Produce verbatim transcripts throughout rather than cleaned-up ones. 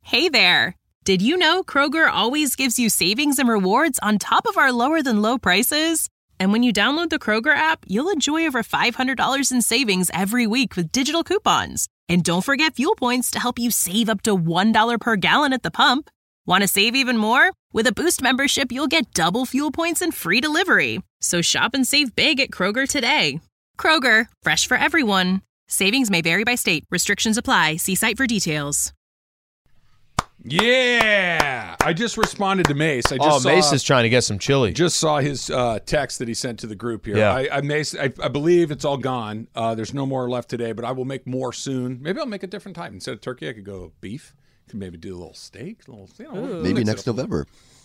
Hey there! Did you know Kroger always gives you savings and rewards on top of our lower-than-low prices? And when you download the Kroger app, you'll enjoy over five hundred dollars in savings every week with digital coupons. And don't forget fuel points to help you save up to one dollar per gallon at the pump. Want to save even more? With a Boost membership, you'll get double fuel points and free delivery. So shop and save big at Kroger today. Kroger, fresh for everyone. Savings may vary by state. Restrictions apply. See site for details. Yeah, I just responded to Mace. I just oh, saw, Mace is trying to get some chili. Just saw his uh, text that he sent to the group here. Yeah. I, I, Mace, I, I believe it's all gone. Uh, there's no more left today, but I will make more soon. Maybe I'll make a different type. Instead of turkey, I could go beef. Could maybe do a little steak. A little, you know, maybe next November.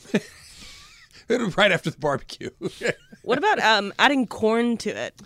Right after the barbecue. What about um, adding corn to it?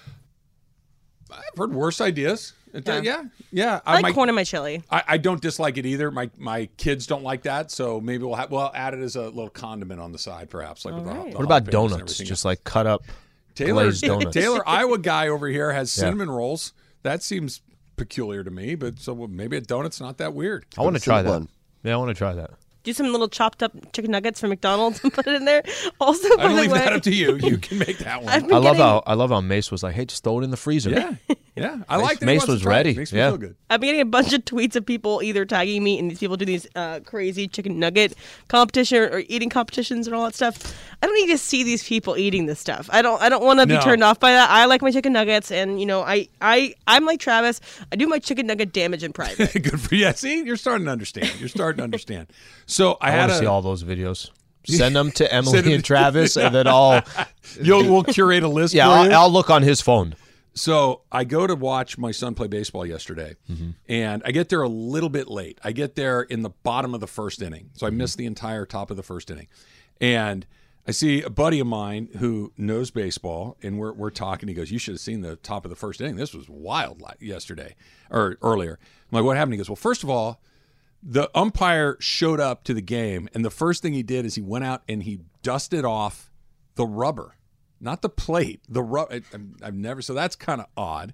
I've heard worse ideas. Yeah, yeah. yeah. I like my, corn in my chili. I, I don't dislike it either. My my kids don't like that, so maybe we'll have, we'll add it as a little condiment on the side, perhaps. Like with the, right. the What about jalapenos donuts? and Just like cut up Taylor, glazed donuts. Taylor, Iowa guy over here has Yeah. cinnamon rolls. That seems peculiar to me, but so maybe a donut's not that weird. I want to try that. one. Yeah, I want to try that. Do some little chopped up chicken nuggets from McDonald's and put it in there. Also, by I the leave way, that up to you. You can make that one. I've been I love getting- how I love how Mace was like, "Hey, just throw it in the freezer." Yeah, yeah. I Mace- like that. he Mace wants to was try it. ready. Makes me Yeah. feel good. I've been getting a bunch of tweets of people either tagging me and these people do these uh, crazy chicken nugget competition or eating competitions and all that stuff. I don't need to see these people eating this stuff. I don't. I don't want to No. be turned off by that. I like my chicken nuggets, and you know, I, I, I'm like Travis. I do my chicken nugget damage in private. Good for you. Yeah, see, you're starting to understand. You're starting to understand. So I, I had want to a, see all those videos. Send them to Send Emily them and to- Travis, and then I'll You'll we'll curate a list. yeah, for you. I'll, I'll look on his phone. So I go to watch my son play baseball yesterday, Mm-hmm. and I get there a little bit late. I get there in the bottom of the first inning, so I Mm-hmm. missed the entire top of the first inning. And I see a buddy of mine who knows baseball, and we're we're talking. He goes, "You should have seen the top of the first inning. This was wild like yesterday or earlier." I'm like, "What happened?" He goes, "Well, first of all, the umpire showed up to the game, and the first thing he did is he went out and he dusted off the rubber, not the plate, the rubber. I've never, so that's kind of odd.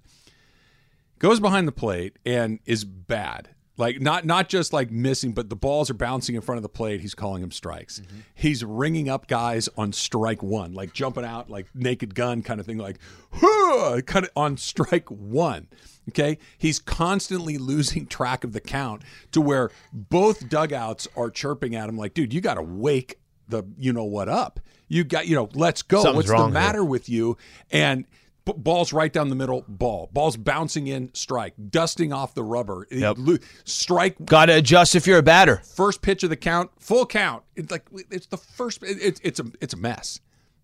Goes behind the plate and is bad. Like not not just like missing, but the balls are bouncing in front of the plate. He's calling them strikes. Mm-hmm. He's ringing up guys on strike one, like jumping out, like Naked Gun kind of thing, like huh, kind of on strike one. Okay, he's constantly losing track of the count to where both dugouts are chirping at him, like, "Dude, you got to wake the you know what up. You got you know, let's go. Something's What's the wrong matter here. with you?" And B- ball's right down the middle, ball. Ball's bouncing in, strike. Dusting off the rubber. Yep. Lo- strike. Got to adjust if you're a batter. First pitch of the count, full count. It's like it's the first. It, it's it's a it's a mess.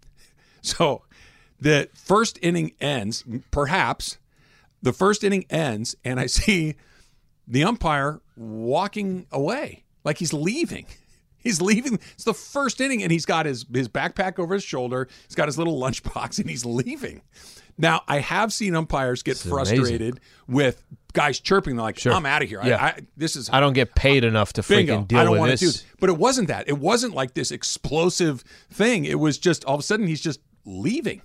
So, the first inning ends. Perhaps the first inning ends, and I see the umpire walking away, like he's leaving. He's leaving. It's the first inning, and he's got his his backpack over his shoulder. He's got his little lunchbox, and he's leaving. Now, I have seen umpires get This is frustrated amazing. with guys chirping. They're like, Sure. "I'm out of here. Yeah. I, I, this is I don't get paid enough to bingo. freaking deal I don't with want this. to do it." But it wasn't that. It wasn't like this explosive thing. It was just all of a sudden he's just leaving.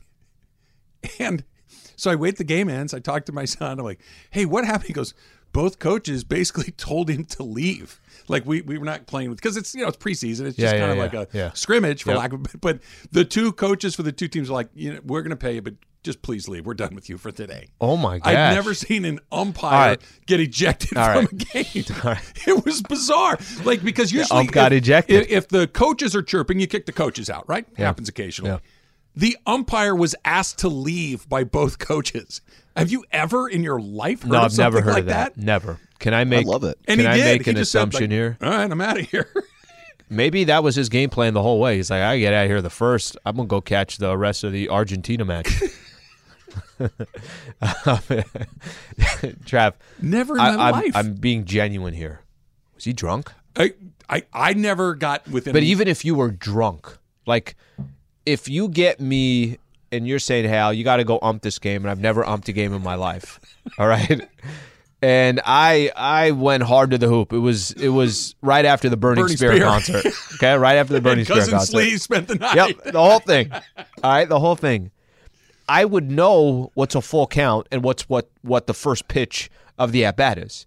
And so I wait. The game ends. I talk to my son. I'm like, "Hey, what happened?" He goes, "Both coaches basically told him to leave. Like we, we were not playing with because it's you know it's preseason. It's just Yeah, kind yeah, of like yeah, a yeah. scrimmage for Yep. lack of. But the two coaches for the two teams are like, you know, we're going to pay you, but just please leave. We're done with you for today. Oh my gosh. I've never seen an umpire All right. get ejected All from right. a game. All right. It was bizarre. Like because usually ump got if, ejected. If, if the coaches are chirping, you kick the coaches out, right? Yeah. Happens occasionally. Yeah. The umpire was asked to leave by both coaches. Have you ever in your life heard No, of I've something never heard like of that. that? Never. Can I make? love it. And can he I did. make He an just said, assumption like, here? All right, I'm out of here. Maybe that was his game plan the whole way. He's like, I get out of here the first. I'm gonna go catch the rest of the Argentina match. Trav, Never in I, my I'm, life. I'm being genuine here. Was he drunk? I, I I never got within. But even if you were drunk, like if you get me and you're saying, Hal, you got to go ump this game, and I've never umped a game in my life, all right? And I I went hard to the hoop. It was it was right after the Burning, Burning Spear, Spear. concert. Okay, right after the Burning and Spear Cousin concert. Slee spent the night. Yep, the whole thing. All right, the whole thing. I would know what's a full count and what's what what the first pitch of the at bat is.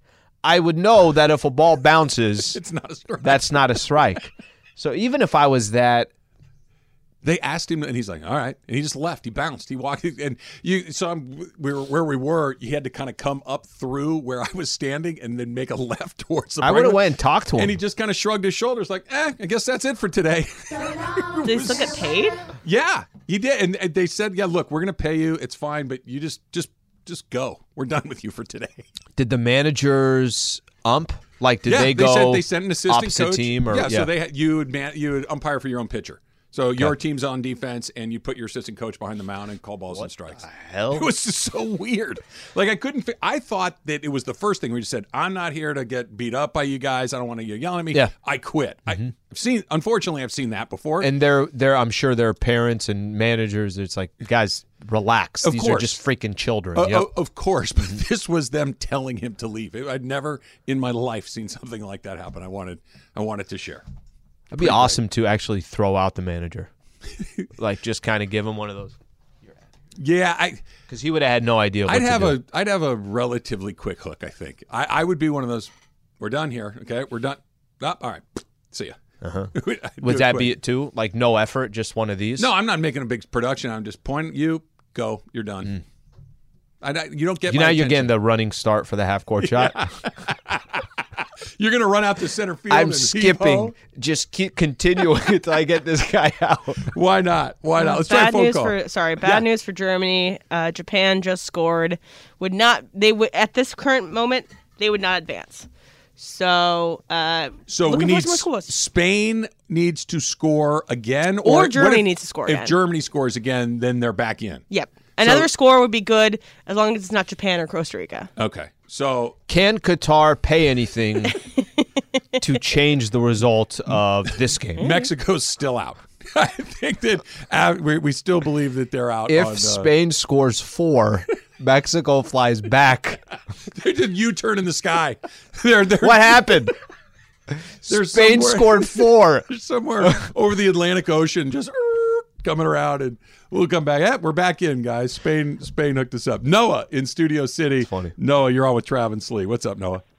I would know that if a ball bounces, It's not a strike. that's not a strike. So even if I was that, They asked him, and he's like, "All right," and he just left. He bounced. He walked, and you. So I'm, we were where we were. You had to kind of come up through where I was standing, and then make a left towards the. I would have parking lot. went and talked to him. And he just kind of shrugged his shoulders, like, "Eh, I guess that's it for today." Do they still get paid? Yeah, he did, and, and they said, "Yeah, look, we're going to pay you. It's fine, but you just, just, just go. We're done with you for today." Did the managers ump? Like, did yeah, they go said they sent an assistant opposite coach. team? Or, yeah, yeah, so they had, you would man, you would umpire for your own pitcher. So your team's on defense, and you put your assistant coach behind the mound and call balls and strikes. hell? It was just so weird. Like I couldn't. Fi- I thought that it was the first thing where you said, "I'm not here to get beat up by you guys. I don't want to you yelling at me." Yeah. I quit. I, I've seen. Unfortunately, I've seen that before. And they're, they're, I'm sure their parents and managers, it's like, guys, relax. Of These are course. just freaking children. Uh, Yep. o- of course, but this was them telling him to leave. I'd never in my life seen something like that happen. I wanted, I wanted to share. It'd be awesome to actually throw out the manager. Like, just kind of give him one of those. Yeah, I. Because he would have had no idea what I'd to have do. a I'd have a relatively quick hook. I think I, I would be one of those. We're done here. Okay, we're done. Oh, all right, see ya. Uh-huh. Would that be it too? Like, no effort, just one of these? No, I'm not making a big production. I'm just pointing. You go. You're done. I, I- you don't get. You my know, you're attention. getting the running start for the half court shot. You're gonna run out to center field. I'm and skipping. heave-ho? Just keep continuing until I get this guy out. Why not? Why not? Let's try a Bad phone news call. for sorry, bad Yeah. news for Germany. Uh, Japan just scored. Would not they would at this current moment they would not advance. So uh, So we looking need forward to more scores. Spain needs to score again, Or what Germany if- needs to score If again. Germany scores again, then they're back in. Yep, another So- score would be good as long as it's not Japan or Costa Rica. Okay, so Can Qatar pay anything to change the result of this game? Mexico's still out. I think that uh, we, we still believe that they're out. If on, uh, Spain scores four, Mexico flies back. they did U-turn in the sky. They're, they're, What happened? They're Spain somewhere- scored four. They're somewhere over the Atlantic Ocean, just er, coming around, and we'll come back. Yeah, we're back in, guys. Spain, Spain hooked us up. Noah in Studio City. funny. Noah, you're on with Travis Lee. What's up, Noah?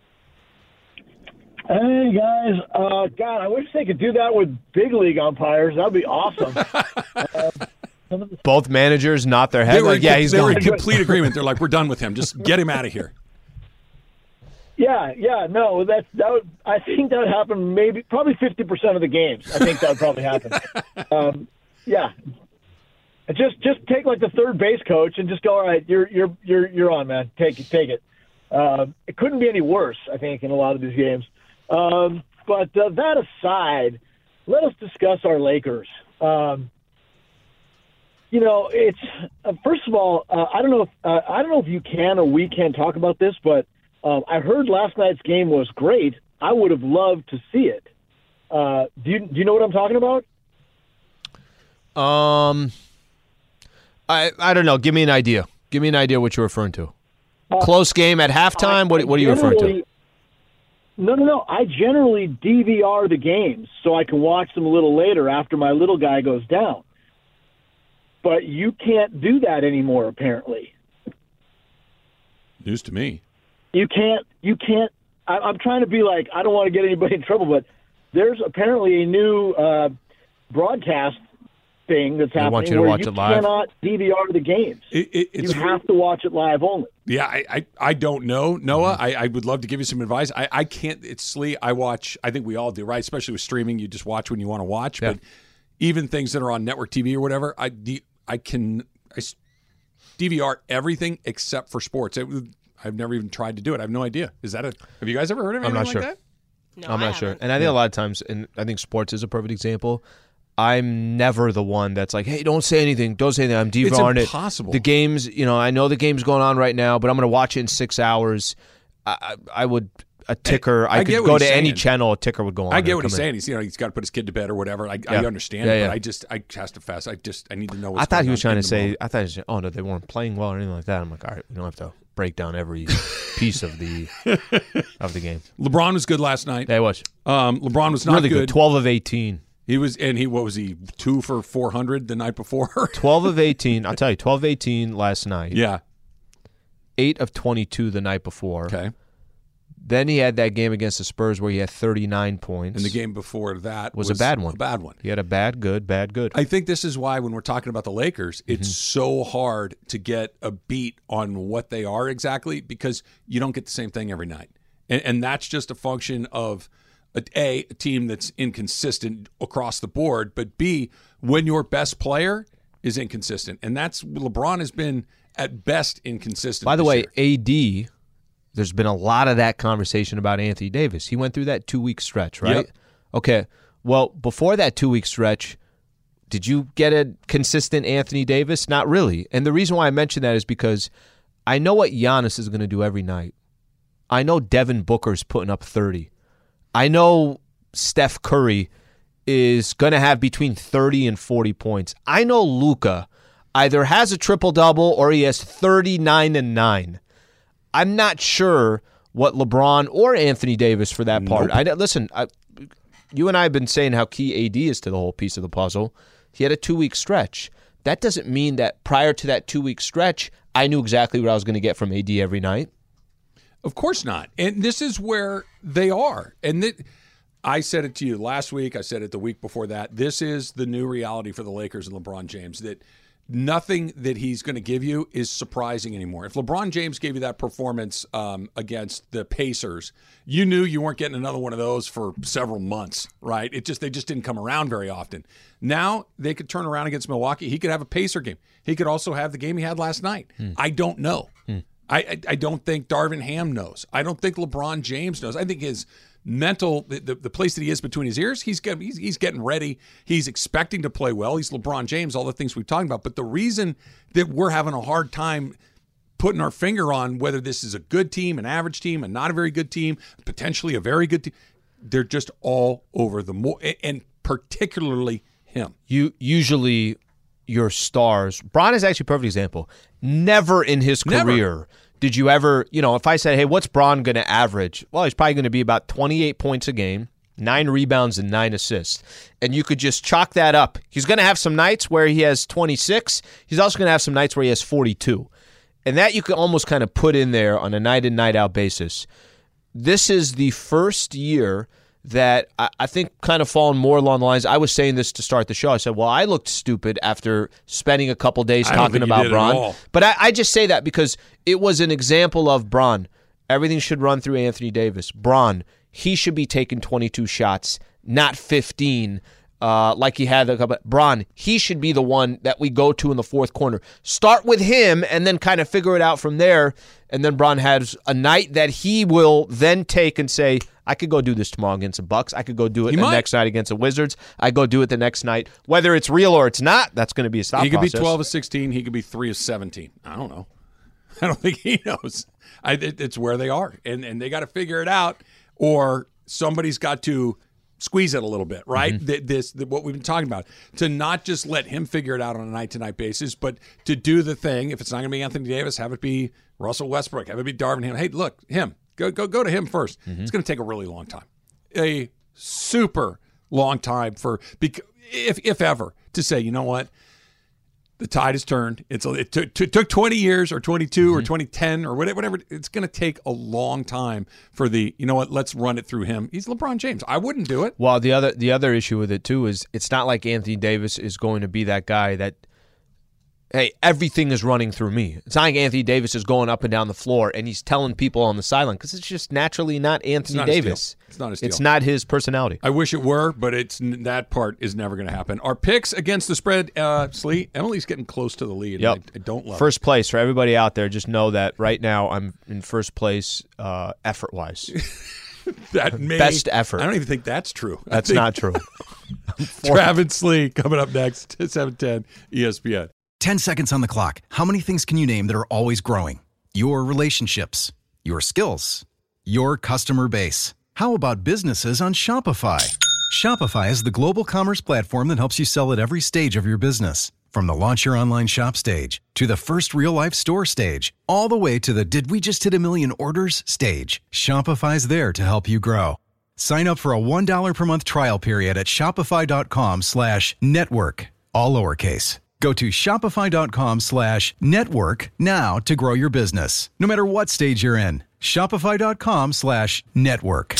Hey guys, uh, God, I wish they could do that with big league umpires. That'd be awesome. Both managers nod their They head were, like, in, yeah, he's they were gone. in complete agreement. They're like, we're done with him. Just get him out of here. yeah, yeah, no, that's that. Would, I think that would happen. Maybe probably fifty percent of the games. I think that would probably happen. um, yeah, and just just take like the third base coach and just go. All right, you're you're you're you're on, man. Take it, take it. Uh, it couldn't be any worse. I think in a lot of these games. Um, but uh, that aside, let us discuss our Lakers. Um, you know, it's uh, first of all, uh, I don't know if uh, I don't know if you can or we can talk about this, but um, I heard last night's game was great. I would have loved to see it. Uh, do you do you know what I'm talking about? Um, I I don't know. Give me an idea. Give me an idea what you're referring to. Close game at halftime. What what are you referring to? Generally- No, no, no. I generally D V R the games so I can watch them a little later after my little guy goes down. But you can't do that anymore, apparently. News to me. You can't. You can't. I, I'm trying to be like, I don't want to get anybody in trouble, but there's apparently a new uh, broadcast thing that's They happening want you to where watch you it live? cannot D V R the games. It, it, it's You have to watch it live only. Yeah, I, I, I don't know, Noah. Mm-hmm. I, I would love to give you some advice. I, I can't. It's Slee. I watch. I think we all do, right? Especially with streaming, you just watch when you want to watch. Yeah. But even things that are on network T V or whatever, I the I can I s- D V R everything except for sports. It, I've never even tried to do it. I have no idea. Is that a? Have you guys ever heard of I'm anything not like sure. that? No, I'm I not sure. haven't. And I think a lot of times, and I think sports is a perfect example. I'm never the one that's like, hey, don't say anything. Don't say anything. I'm DVRing it. impossible. The game's, you know, I know the game's going on right now, but I'm going to watch it in six hours. I, I, I would, a ticker, I, I get could what go he's to any saying. channel, a ticker would go on. I get and what he's come in. saying. He's you know he's got to put his kid to bed or whatever. I, I Yeah. understand Yeah, it, yeah. but I just I has to fast. I just I need to know. What's I thought going he was on trying in to the say, moment. I thought he was saying, oh, no, they weren't playing well or anything like that. I'm like, all right, we don't have to break down every piece of the of the game. LeBron was good last night. That was Um, LeBron was not really good. twelve of eighteen. He was, and he what was he two for four hundred the night before? twelve of eighteen. I'll tell you, twelve of eighteen last night. yeah. eight of twenty-two the night before. Okay. Then he had that game against the Spurs where he had thirty-nine points. And the game before that was, was a bad one. A bad one. He had a bad, good, bad, good. I think this is why when we're talking about the Lakers, it's mm-hmm. so hard to get a beat on what they are exactly because you don't get the same thing every night. And, and that's just a function of, a, A, a team that's inconsistent across the board, but B, when your best player is inconsistent. And that's LeBron has been at best inconsistent. By the way, year. A D, there's been a lot of that conversation about Anthony Davis. He went through that two-week stretch, right? Yep. Okay. Well, before that two-week stretch, did you get a consistent Anthony Davis? Not really. And the reason why I mention that is because I know what Giannis is going to do every night. I know Devin Booker's putting up thirty. I know Steph Curry is going to have between thirty and forty points. I know Luka either has a triple-double or he has thirty-nine and nine. I'm not sure what LeBron or Anthony Davis for that part. Nope. I listen, I, you and I have been saying how key A D is to the whole piece of the puzzle. He had a two-week stretch. That doesn't mean that prior to that two-week stretch, I knew exactly what I was going to get from A D every night. Of course not. And this is where they are. And th- I said it to you last week. I said it the week before that. This is the new reality for the Lakers and LeBron James, that nothing that he's going to give you is surprising anymore. If LeBron James gave you that performance um, against the Pacers, you knew you weren't getting another one of those for several months, right? It just they just didn't come around very often. Now they could turn around against Milwaukee. He could have a Pacer game. He could also have the game he had last night. Hmm. I don't know. Hmm. I, I I don't think Darvin Ham knows. I don't think LeBron James knows. I think his mental, the, the, the place that he is between his ears, he's, get, he's he's getting ready. He's expecting to play well. He's LeBron James, all the things we've talked about. But the reason that we're having a hard time putting our finger on whether this is a good team, an average team, a not a very good team, potentially a very good team, they're just all over the more, and particularly him. You usually your stars. Bron is actually a perfect example. Never in his career. Never. Did you ever, you know, if I said, hey, what's Bron going to average? Well, he's probably going to be about twenty-eight points a game, nine rebounds, and nine assists. And you could just chalk that up. He's going to have some nights where he has twenty-six. He's also going to have some nights where he has forty-two. And that you can almost kind of put in there on a night-in, night-out basis. This is the first year that I, I think kind of fallen more along the lines. I was saying this to start the show. I said, well, I looked stupid after spending a couple days I don't talking think you about did Bron. at all. But I, I just say that because it was an example of Bron. Everything should run through Anthony Davis. Bron, he should be taking twenty-two shots, not fifteen, uh, like he had a couple. Bron, he should be the one that we go to in the fourth corner. Start with him and then kind of figure it out from there. And then Bron has a night that he will then take and say, I could go do this tomorrow against the Bucks. I could go do it He the might. next night against the Wizards. I go do it the next night. Whether it's real or it's not, that's going to be a stop He could process. be twelve of sixteen. He could be three of seventeen. I don't know. I don't think he knows. I, it, it's where they are, and and they got to figure it out, or somebody's got to squeeze it a little bit, right? Mm-hmm. Th- This, th- what we've been talking about, to not just let him figure it out on a night-to-night basis, but to do the thing. If it's not going to be Anthony Davis, have it be Russell Westbrook, have it be Darvin Ham. Hey, look, him. Go go go to him first. Mm-hmm. It's going to take a really long time, a super long time for bec- if if ever to say, you know what. The tide has turned. It's it took, t- took twenty years or twenty-two mm-hmm. or twenty ten or whatever. whatever. It's going to take a long time for the, you know what, let's run it through him. He's LeBron James. I wouldn't do it. Well, the other the other issue with it, too, is it's not like Anthony Davis is going to be that guy that, hey, everything is running through me. It's not like Anthony Davis is going up and down the floor and he's telling people on the sideline because it's just naturally not Anthony not Davis. It's not his deal. It's not his personality. I wish it were, but it's that part is never going to happen. Our picks against the spread, uh, Slee, Emily's getting close to the lead. Yep. I, I don't love First it. place for everybody out there. Just know that right now I'm in first place uh, effort-wise. That may, Best effort. I don't even think that's true. I That's think not true. Travis Slee coming up next, seven ten E S P N. ten seconds on the clock. How many things can you name that are always growing? Your relationships, your skills, your customer base. How about businesses on Shopify? Shopify is the global commerce platform that helps you sell at every stage of your business. From the launch your online shop stage to the first real-life store stage, all the way to the did we just hit a million orders stage. Shopify's there to help you grow. Sign up for a one dollar per month trial period at shopify.com slash network, all lowercase. Go to shopify.com slash network now to grow your business. No matter what stage you're in, shopify.com slash network.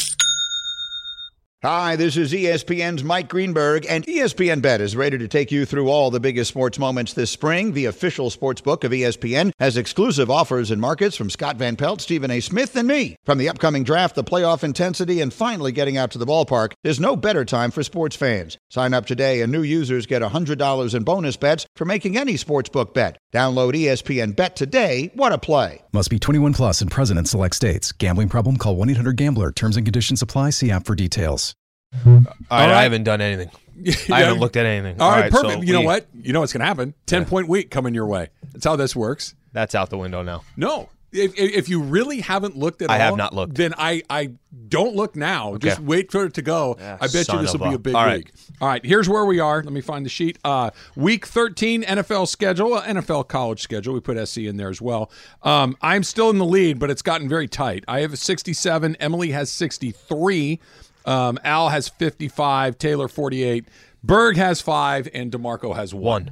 Hi, this is E S P N's Mike Greenberg, and E S P N Bet is ready to take you through all the biggest sports moments this spring. The official sports book of E S P N has exclusive offers and markets from Scott Van Pelt, Stephen A. Smith, and me. From the upcoming draft, the playoff intensity, and finally getting out to the ballpark, there's no better time for sports fans. Sign up today, and new users get one hundred dollars in bonus bets for making any sportsbook bet. Download E S P N Bet today. What a play. Must be twenty-one plus and present in select states. Gambling problem? Call one eight hundred gambler. Terms and conditions apply. See app for details. All right, All right. I haven't done anything. I haven't looked at anything. All right, perfect. so you know we- what? You know what's going to happen? ten-point week coming your way. That's how this works. That's out the window now. No. If, if you really haven't looked at I all, have not looked. Then I, I don't look now. Okay. Just wait for it to go. Yeah, I bet you son this of will be a- a big All right. week. All right, here's where we are. Let me find the sheet. Uh, week thirteen N F L schedule, uh, N F L college schedule. We put S C in there as well. Um, I'm still in the lead, but it's gotten very tight. I have sixty-seven. Emily has sixty-three. Um, Al has fifty-five. Taylor forty-eight. Berg has five, and DeMarco has one. One.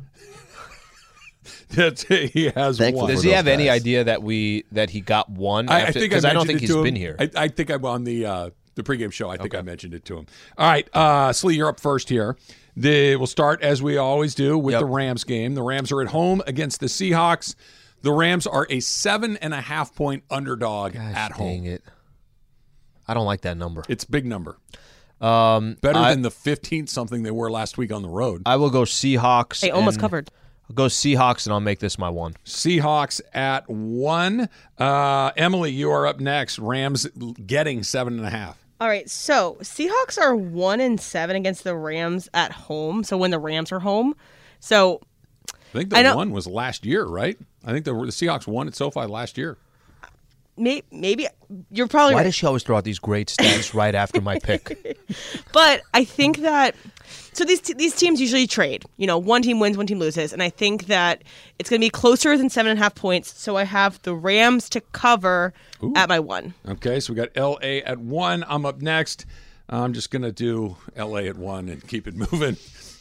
That's it. He has Thankful one. Does for he those have any guys. idea that we that he got one? I, I after- think because I, don't mentioned think it he's to been him. here. I, I think I'm on the uh, the pregame show. I think I mentioned it to him. All right, uh, Slee, you're up first here. The, we'll start as we always do with Yep. the Rams game. The Rams are at home against the Seahawks. The Rams are a seven and a half point underdog Gosh, at home. dang it. I don't like that number. It's a big number. Um, Better I, than the fifteen something they were last week on the road. I will go Seahawks. They almost and- covered. I'll go Seahawks, and I'll make this my one. Seahawks at one. Uh, Emily, you are up next. Rams getting seven and a half. All right, so Seahawks are one and seven against the Rams at home. So when the Rams are home, so I think I the know- one was last year, right? I think the, the Seahawks won at SoFi last year. may, maybe you're probably Why right. does she always throw out these great stats right after my pick? But I think that so these these teams usually trade. You know, one team wins, one team loses, and I think that it's going to be closer than seven and a half points. So I have the Rams to cover Ooh. at my one. Okay, so we got L A at one. I'm up next. I'm just going to do L A at one and keep it moving.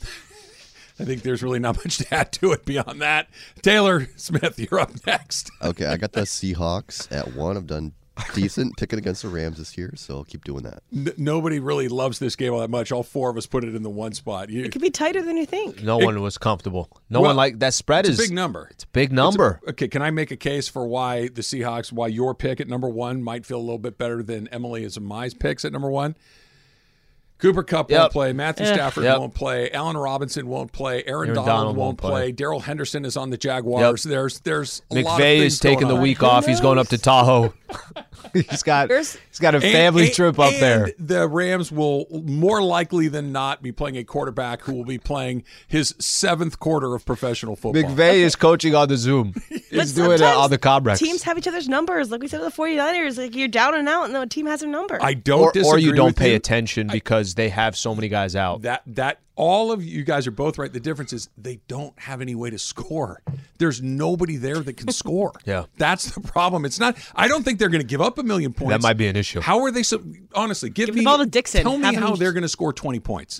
I think there's really not much to add to it beyond that. Taylor Smith, you're up next. Okay, I got the Seahawks at one. I've done decent picking against the Rams this year, so I'll keep doing that. N- nobody really loves this game all that much. All four of us put it in the one spot. You, It could be tighter than you think. No one was comfortable. No Well, one like that spread it's is a big number. It's a big number. Okay, can I make a case for why the Seahawks, why your pick at number one might feel a little bit better than Emily as my picks at number one? Cooper Kupp Yep. won't play. Matthew Stafford Yep. won't play. Allen Robinson won't play. Aaron, Aaron Donald, Donald won't won't play. play. Daryl Henderson is on the Jaguars. There's there's a lot of McVay things is taking going the on. week off. He's going up to Tahoe. he's got There's- he's got a And- family and- trip up and there. The Rams will more likely than not be playing a quarterback who will be playing his seventh quarter of professional football. McVay is coaching on the Zoom. But He's doing it sometimes on the Comrex. Teams have each other's numbers. Like we said with the 49ers, like you're down and out, and the team has their number. I don't or, or disagree you don't with pay you. attention because they have so many guys out. That that all of you guys are both right. The difference is they don't have any way to score. There's nobody there that can score. Yeah. That's the problem. It's not. I don't think they're going to give up a million points. That might be an issue. How are they? So honestly, give, Give me the ball to Dixon. Tell me Have him- how they're going to score twenty points.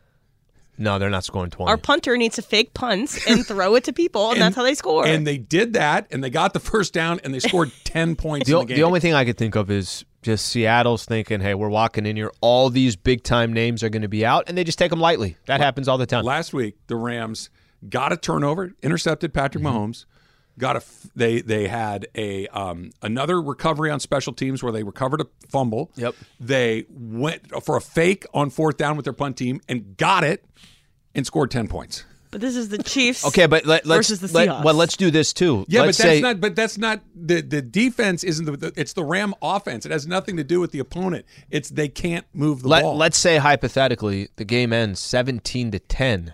No, they're not scoring twenty. Our punter needs to fake punts and throw it to people, and, that's how they score. And they did that, and they got the first down, and they scored ten points the, in o- the game. the only thing I could think of is just Seattle's thinking, hey, we're walking in here. All these big time names are going to be out, and they just take them lightly. That happens all the time. Last week, the Rams got a turnover, intercepted Patrick Mm-hmm. Mahomes. Got a f- they they had a um, another recovery on special teams where they recovered a fumble. Yep. They went for a fake on fourth down with their punt team and got it and scored ten points. but this is the Chiefs. Okay, but let, let's versus the let, Seahawks. well, let's do this too. Yeah, let's but that's say, not. But that's not the the defense. Isn't the, the it's the Ram offense. It has nothing to do with the opponent. It's they can't move the let, ball. Let's say hypothetically the game ends seventeen to ten.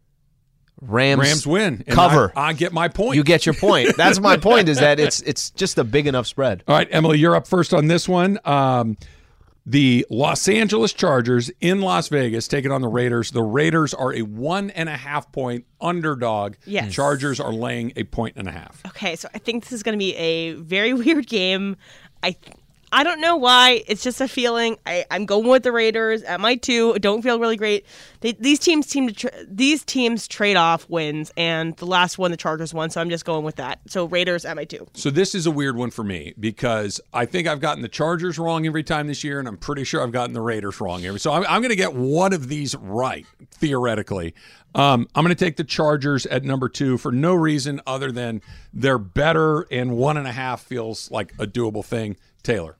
Rams, Rams win. And cover. I, I get my point. You get your point. That's my point. Is that it's it's just a big enough spread. All right, Emily, you're up first on this one. Um, the Los Angeles Chargers in Las Vegas taking on the Raiders. The Raiders are a one and a half point underdog. Yes. Chargers are laying a point and a half. Okay, so I think this is going to be a very weird game. I I don't know why. It's just a feeling. I, I'm going with the Raiders at my two. Don't feel really great. They, these teams seem to tra- these teams trade off wins, and the last one the Chargers won. So I'm just going with that. So Raiders at my two. So this is a weird one for me because I think I've gotten the Chargers wrong every time this year, and I'm pretty sure I've gotten the Raiders wrong every. So I'm, I'm going to get one of these right theoretically. Um, I'm going to take the Chargers at number two for no reason other than they're better, and one and a half feels like a doable thing. Taylor.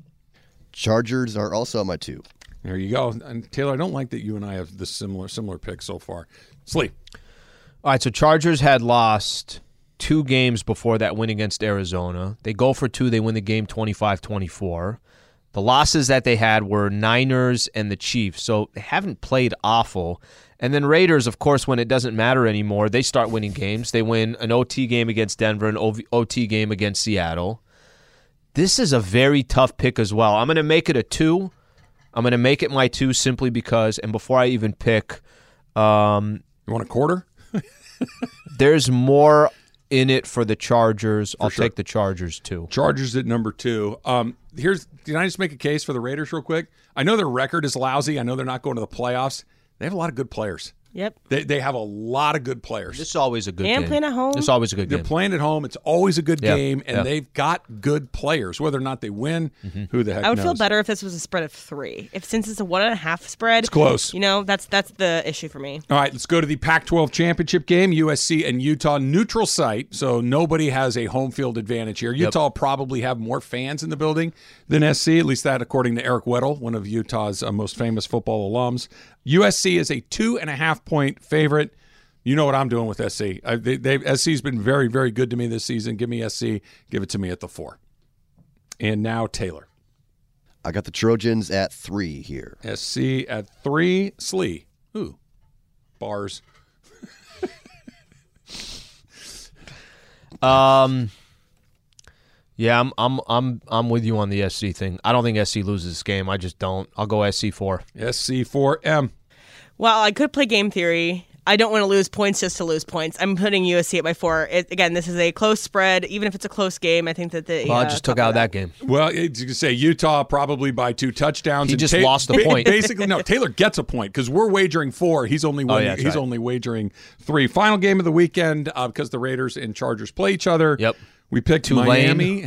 Chargers are also on my two. There you go. And Taylor, I don't like that you and I have this similar similar pick so far. Slee. All right, so Chargers had lost two games before that win against Arizona. They go for two. They win the game twenty-five twenty-four. The losses that they had were Niners and the Chiefs, so they haven't played awful. And then Raiders, of course, when it doesn't matter anymore, they start winning games. They win an O T game against Denver, an O T game against Seattle. This is a very tough pick as well. I'm going to make it a two. I'm going to make it my two simply because, and before I even pick, um, you want a quarter? There's more in it for the Chargers. For I'll sure. take the Chargers too. Chargers at number two. Um, here's. Can I just make a case for the Raiders real quick? I know their record is lousy. I know they're not going to the playoffs. They have a lot of good players. Yep. They they have a lot of good players. This is always a good And game. playing at home. This is always a good They're game. playing at home. It's always a good Yeah, game, and yeah. they've got good players. Whether or not they win, Mm-hmm. who the heck I would knows? feel better if this was a spread of three. If since it's a one and a half spread, It's close. You know, that's that's the issue for me. All right, let's go to the Pac twelve championship game, U S C and Utah. Neutral site, so nobody has a home field advantage here. Utah probably have more fans in the building than S C, at least that according to Eric Weddle, one of Utah's uh, most famous football alums. U S C is a two and a half point favorite. You know what I'm doing with S C. I, they, they've, S C's been very, very good to me this season. Give me S C. Give it to me at the four. And now Taylor. I got the Trojans at three here. S C at three. Slee. Ooh. Bars. Um, yeah, I'm I'm I'm I'm with you on the S C thing. I don't think S C loses this game. I just don't. I'll go S C four. S C four M. Well, I could play game theory. I don't want to lose points just to lose points. I'm putting U S C at my four. It, again, this is a close spread. Even if it's a close game, I think that the Well, I uh, just took cover out that game. Well, it's, you can say Utah probably by two touchdowns. He and just lost the ba- point. Basically, no. Taylor gets a point because we're wagering four. He's only Oh, winning, yeah, that's he's right. only wagering three. Final game of the weekend uh, because the Raiders and Chargers play each other. Yep. We picked Tulane. Miami.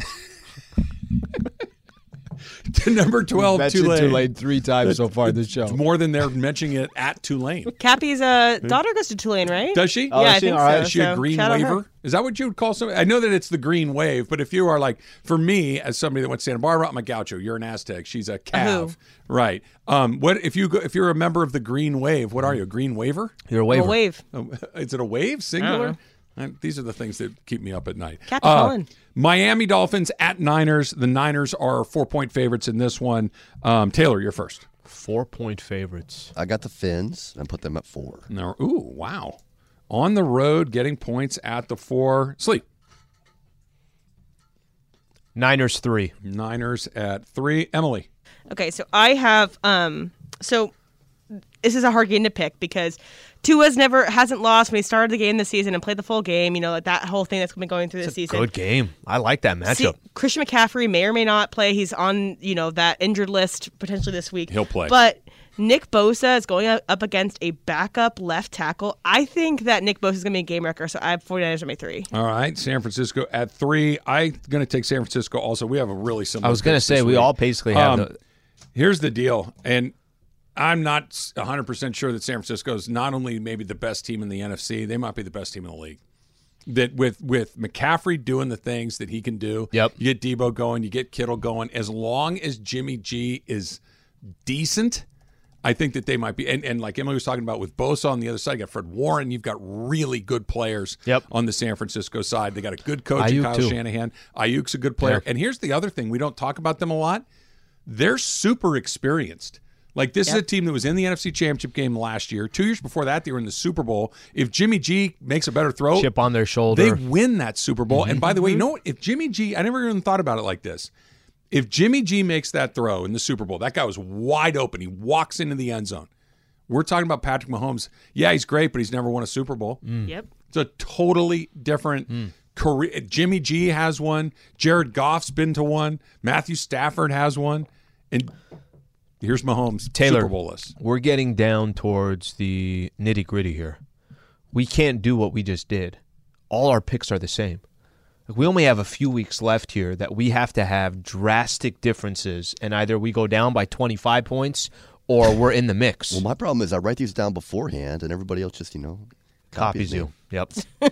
to number twelve, Tulane. three times so far this show. It's more than they're mentioning it at Tulane. Cappy's uh, daughter goes to Tulane, right? Does she? Yeah, I she? think All right. so. Is she a so green shout out her. waiver? Is that what you would call somebody? I know that it's the green wave, but if you are like, for me, as somebody that went to Santa Barbara, I'm a Gaucho. You're an Aztec. She's a Cav. who? Right. Um, what if you go, if you're a member of the green wave? What are you? A green waiver? You're a Well, waiver. wave. Oh, is it a wave? Singular? Uh, These are the things that keep me up at night. Cappy Uh, Cullen. Miami Dolphins at Niners. The Niners are four point favorites in this one. Um, Taylor, you're first. Four point favorites. I got the Fins and put them at four. Now, ooh, wow. On the road, getting points at the four. Sleep. Niners three. Niners at three. Emily. Okay, so I have um so this is a hard game to pick because Tua's never hasn't lost when he started the game this season and played the full game. You know, like that whole thing that's been going through this season. Good game. I like that matchup. See, Christian McCaffrey may or may not play. He's on, you know, that injured list potentially this week. He'll play. But Nick Bosa is going up against a backup left tackle. I think that Nick Bosa is going to be a game wrecker, so I have 49ers at my three. All right. San Francisco at three. I'm going to take San Francisco also. We have a really similar I was going to picks say this we week. all basically have Um, the. Here's the deal, and I'm not one hundred percent sure that San Francisco is not only maybe the best team in the N F C, they might be the best team in the league. That with with McCaffrey doing the things that he can do, Yep. you get Debo going, you get Kittle going. As long as Jimmy G is decent, I think that they might be. And, and like Emily was talking about with Bosa on the other side, you got Fred Warren. You've got really good players Yep. on the San Francisco side. They got a good coach, in Ayuk, Kyle too. Shanahan. Ayuk's a good player. Yeah. And here's the other thing. We don't talk about them a lot. They're super experienced. Like, this is a team that was in the N F C Championship game last year. Two years before that, they were in the Super Bowl. If Jimmy G makes a better throw, Chip on their shoulder. they win that Super Bowl. And by the way, you know what? If Jimmy G, I never even thought about it like this. If Jimmy G makes that throw in the Super Bowl, that guy was wide open. He walks into the end zone. We're talking about Patrick Mahomes. Yeah, he's great, but he's never won a Super Bowl. Yep. It's a totally different Korea, Jimmy G has one. Jared Goff's been to one. Matthew Stafford has one. And here's Mahomes' Taylor, Super Bowl list. We're getting down towards the nitty-gritty here. We can't do what we just did. All our picks are the same. We only have a few weeks left here that we have to have drastic differences, and either we go down by twenty-five points or we're in the mix. Well, my problem is I write these down beforehand, and everybody else just, you know, Copies you. Yep.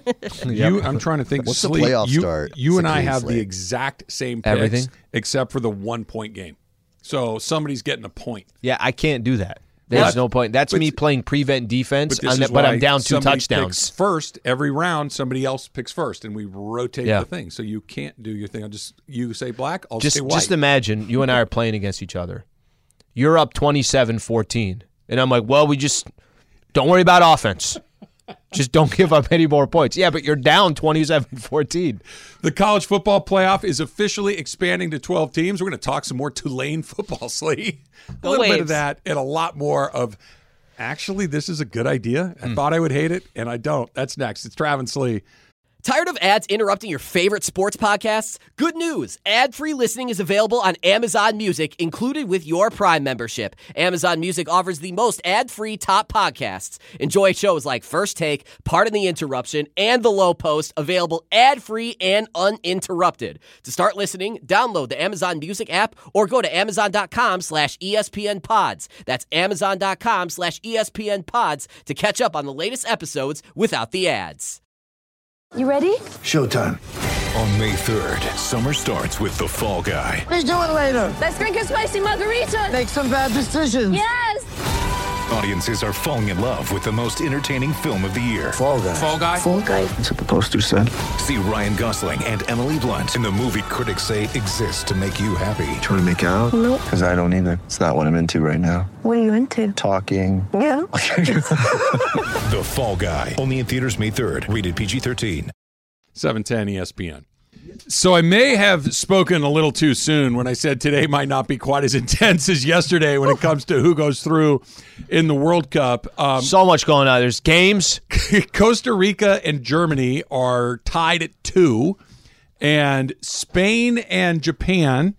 You, I'm trying to think. What's the Sleep, playoff you, start? You and I Clean have slate. the exact same picks, Everything? except for the one-point game. So somebody's getting a point. Yeah, I can't do that. There's But- no point. That's but- me playing prevent defense, But, this I'm- is but why I'm down two somebody touchdowns. picks first every round. Somebody else picks first, and we rotate Yeah. the thing. So you can't do your thing. I'll just you say black. I'll Just, say white. just imagine you and I are playing against each other. You're up twenty-seven fourteen, and I'm like, well, we just don't worry about offense. Just don't give up any more points. Yeah, but you're down twenty-seven fourteen. The college football playoff is officially expanding to twelve teams. We're going to talk some more Tulane football, Slee. A Go little bit of Waves. that and a lot more of, actually, this is a good idea. I Mm. thought I would hate it, and I don't. That's next. It's Travis Slee. Tired of ads interrupting your favorite sports podcasts? Good news! Ad-free listening is available on Amazon Music, included with your Prime membership. Amazon Music offers the most ad-free top podcasts. Enjoy shows like First Take, Pardon the Interruption, and The Low Post, available ad-free and uninterrupted. To start listening, download the Amazon Music app or go to amazon.com slash ESPN pods. That's amazon.com slash ESPN pods to catch up on the latest episodes without the ads. You ready? Showtime. On May third, summer starts with The Fall Guy. Let's do it later. Let's drink a spicy margarita. Make some bad decisions. Yes. Audiences are falling in love with the most entertaining film of the year. Fall guy. Fall Guy? Fall guy. That's what the poster said. See Ryan Gosling and Emily Blunt in the movie critics say exists to make you happy. Trying to make it out? Nope. Because I don't either. It's not what I'm into right now. What are you into? Talking. Yeah. The Fall Guy. Only in theaters May third. Rated P G thirteen. seven ten E S P N. So I may have spoken a little too soon when I said today might not be quite as intense as yesterday when it comes to who goes through in the World Cup. Um, So much going on. There's games. Costa Rica and Germany are tied at two, and Spain and Japan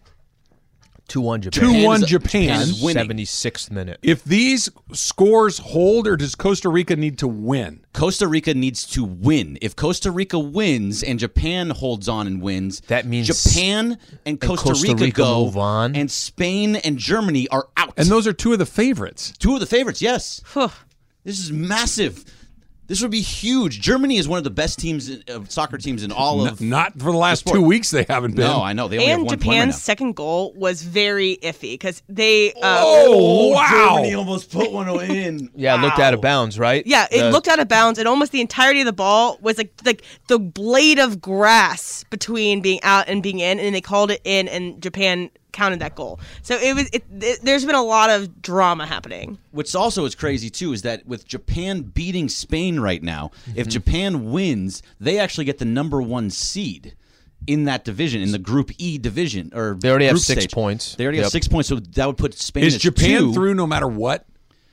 two one Japan. two one is- Japan. Japan is winning. seventy-sixth minute. If these scores hold, or does Costa Rica need to win? Costa Rica needs to win. If Costa Rica wins and Japan holds on and wins, that means Japan and Costa, Costa Rica, Rica go, move on. and Spain and Germany are out. And those are two of the favorites. Two of the favorites, yes. This is massive. This would be huge. Germany is one of the best teams, of soccer teams in all of. N- not for the last the sport. two weeks they haven't been. No, I know they only have And one point right Japan's now. second goal was very iffy because they. Uh, Oh, wow. Germany almost put one in. Yeah, it looked out of bounds, right? Yeah, it The- looked out of bounds, and almost the entirety of the ball was like like the blade of grass between being out and being in, and they called it in, and Japan counted that goal. So it was. It, it, there's been a lot of drama happening. What's also is crazy too is that with Japan beating Spain right now, if Japan wins, they actually get the number one seed in that division, in the Group E division, or They already have group six stage. points. They already Yep. have six points, so that would put Spain. Is as Japan two. through no matter what?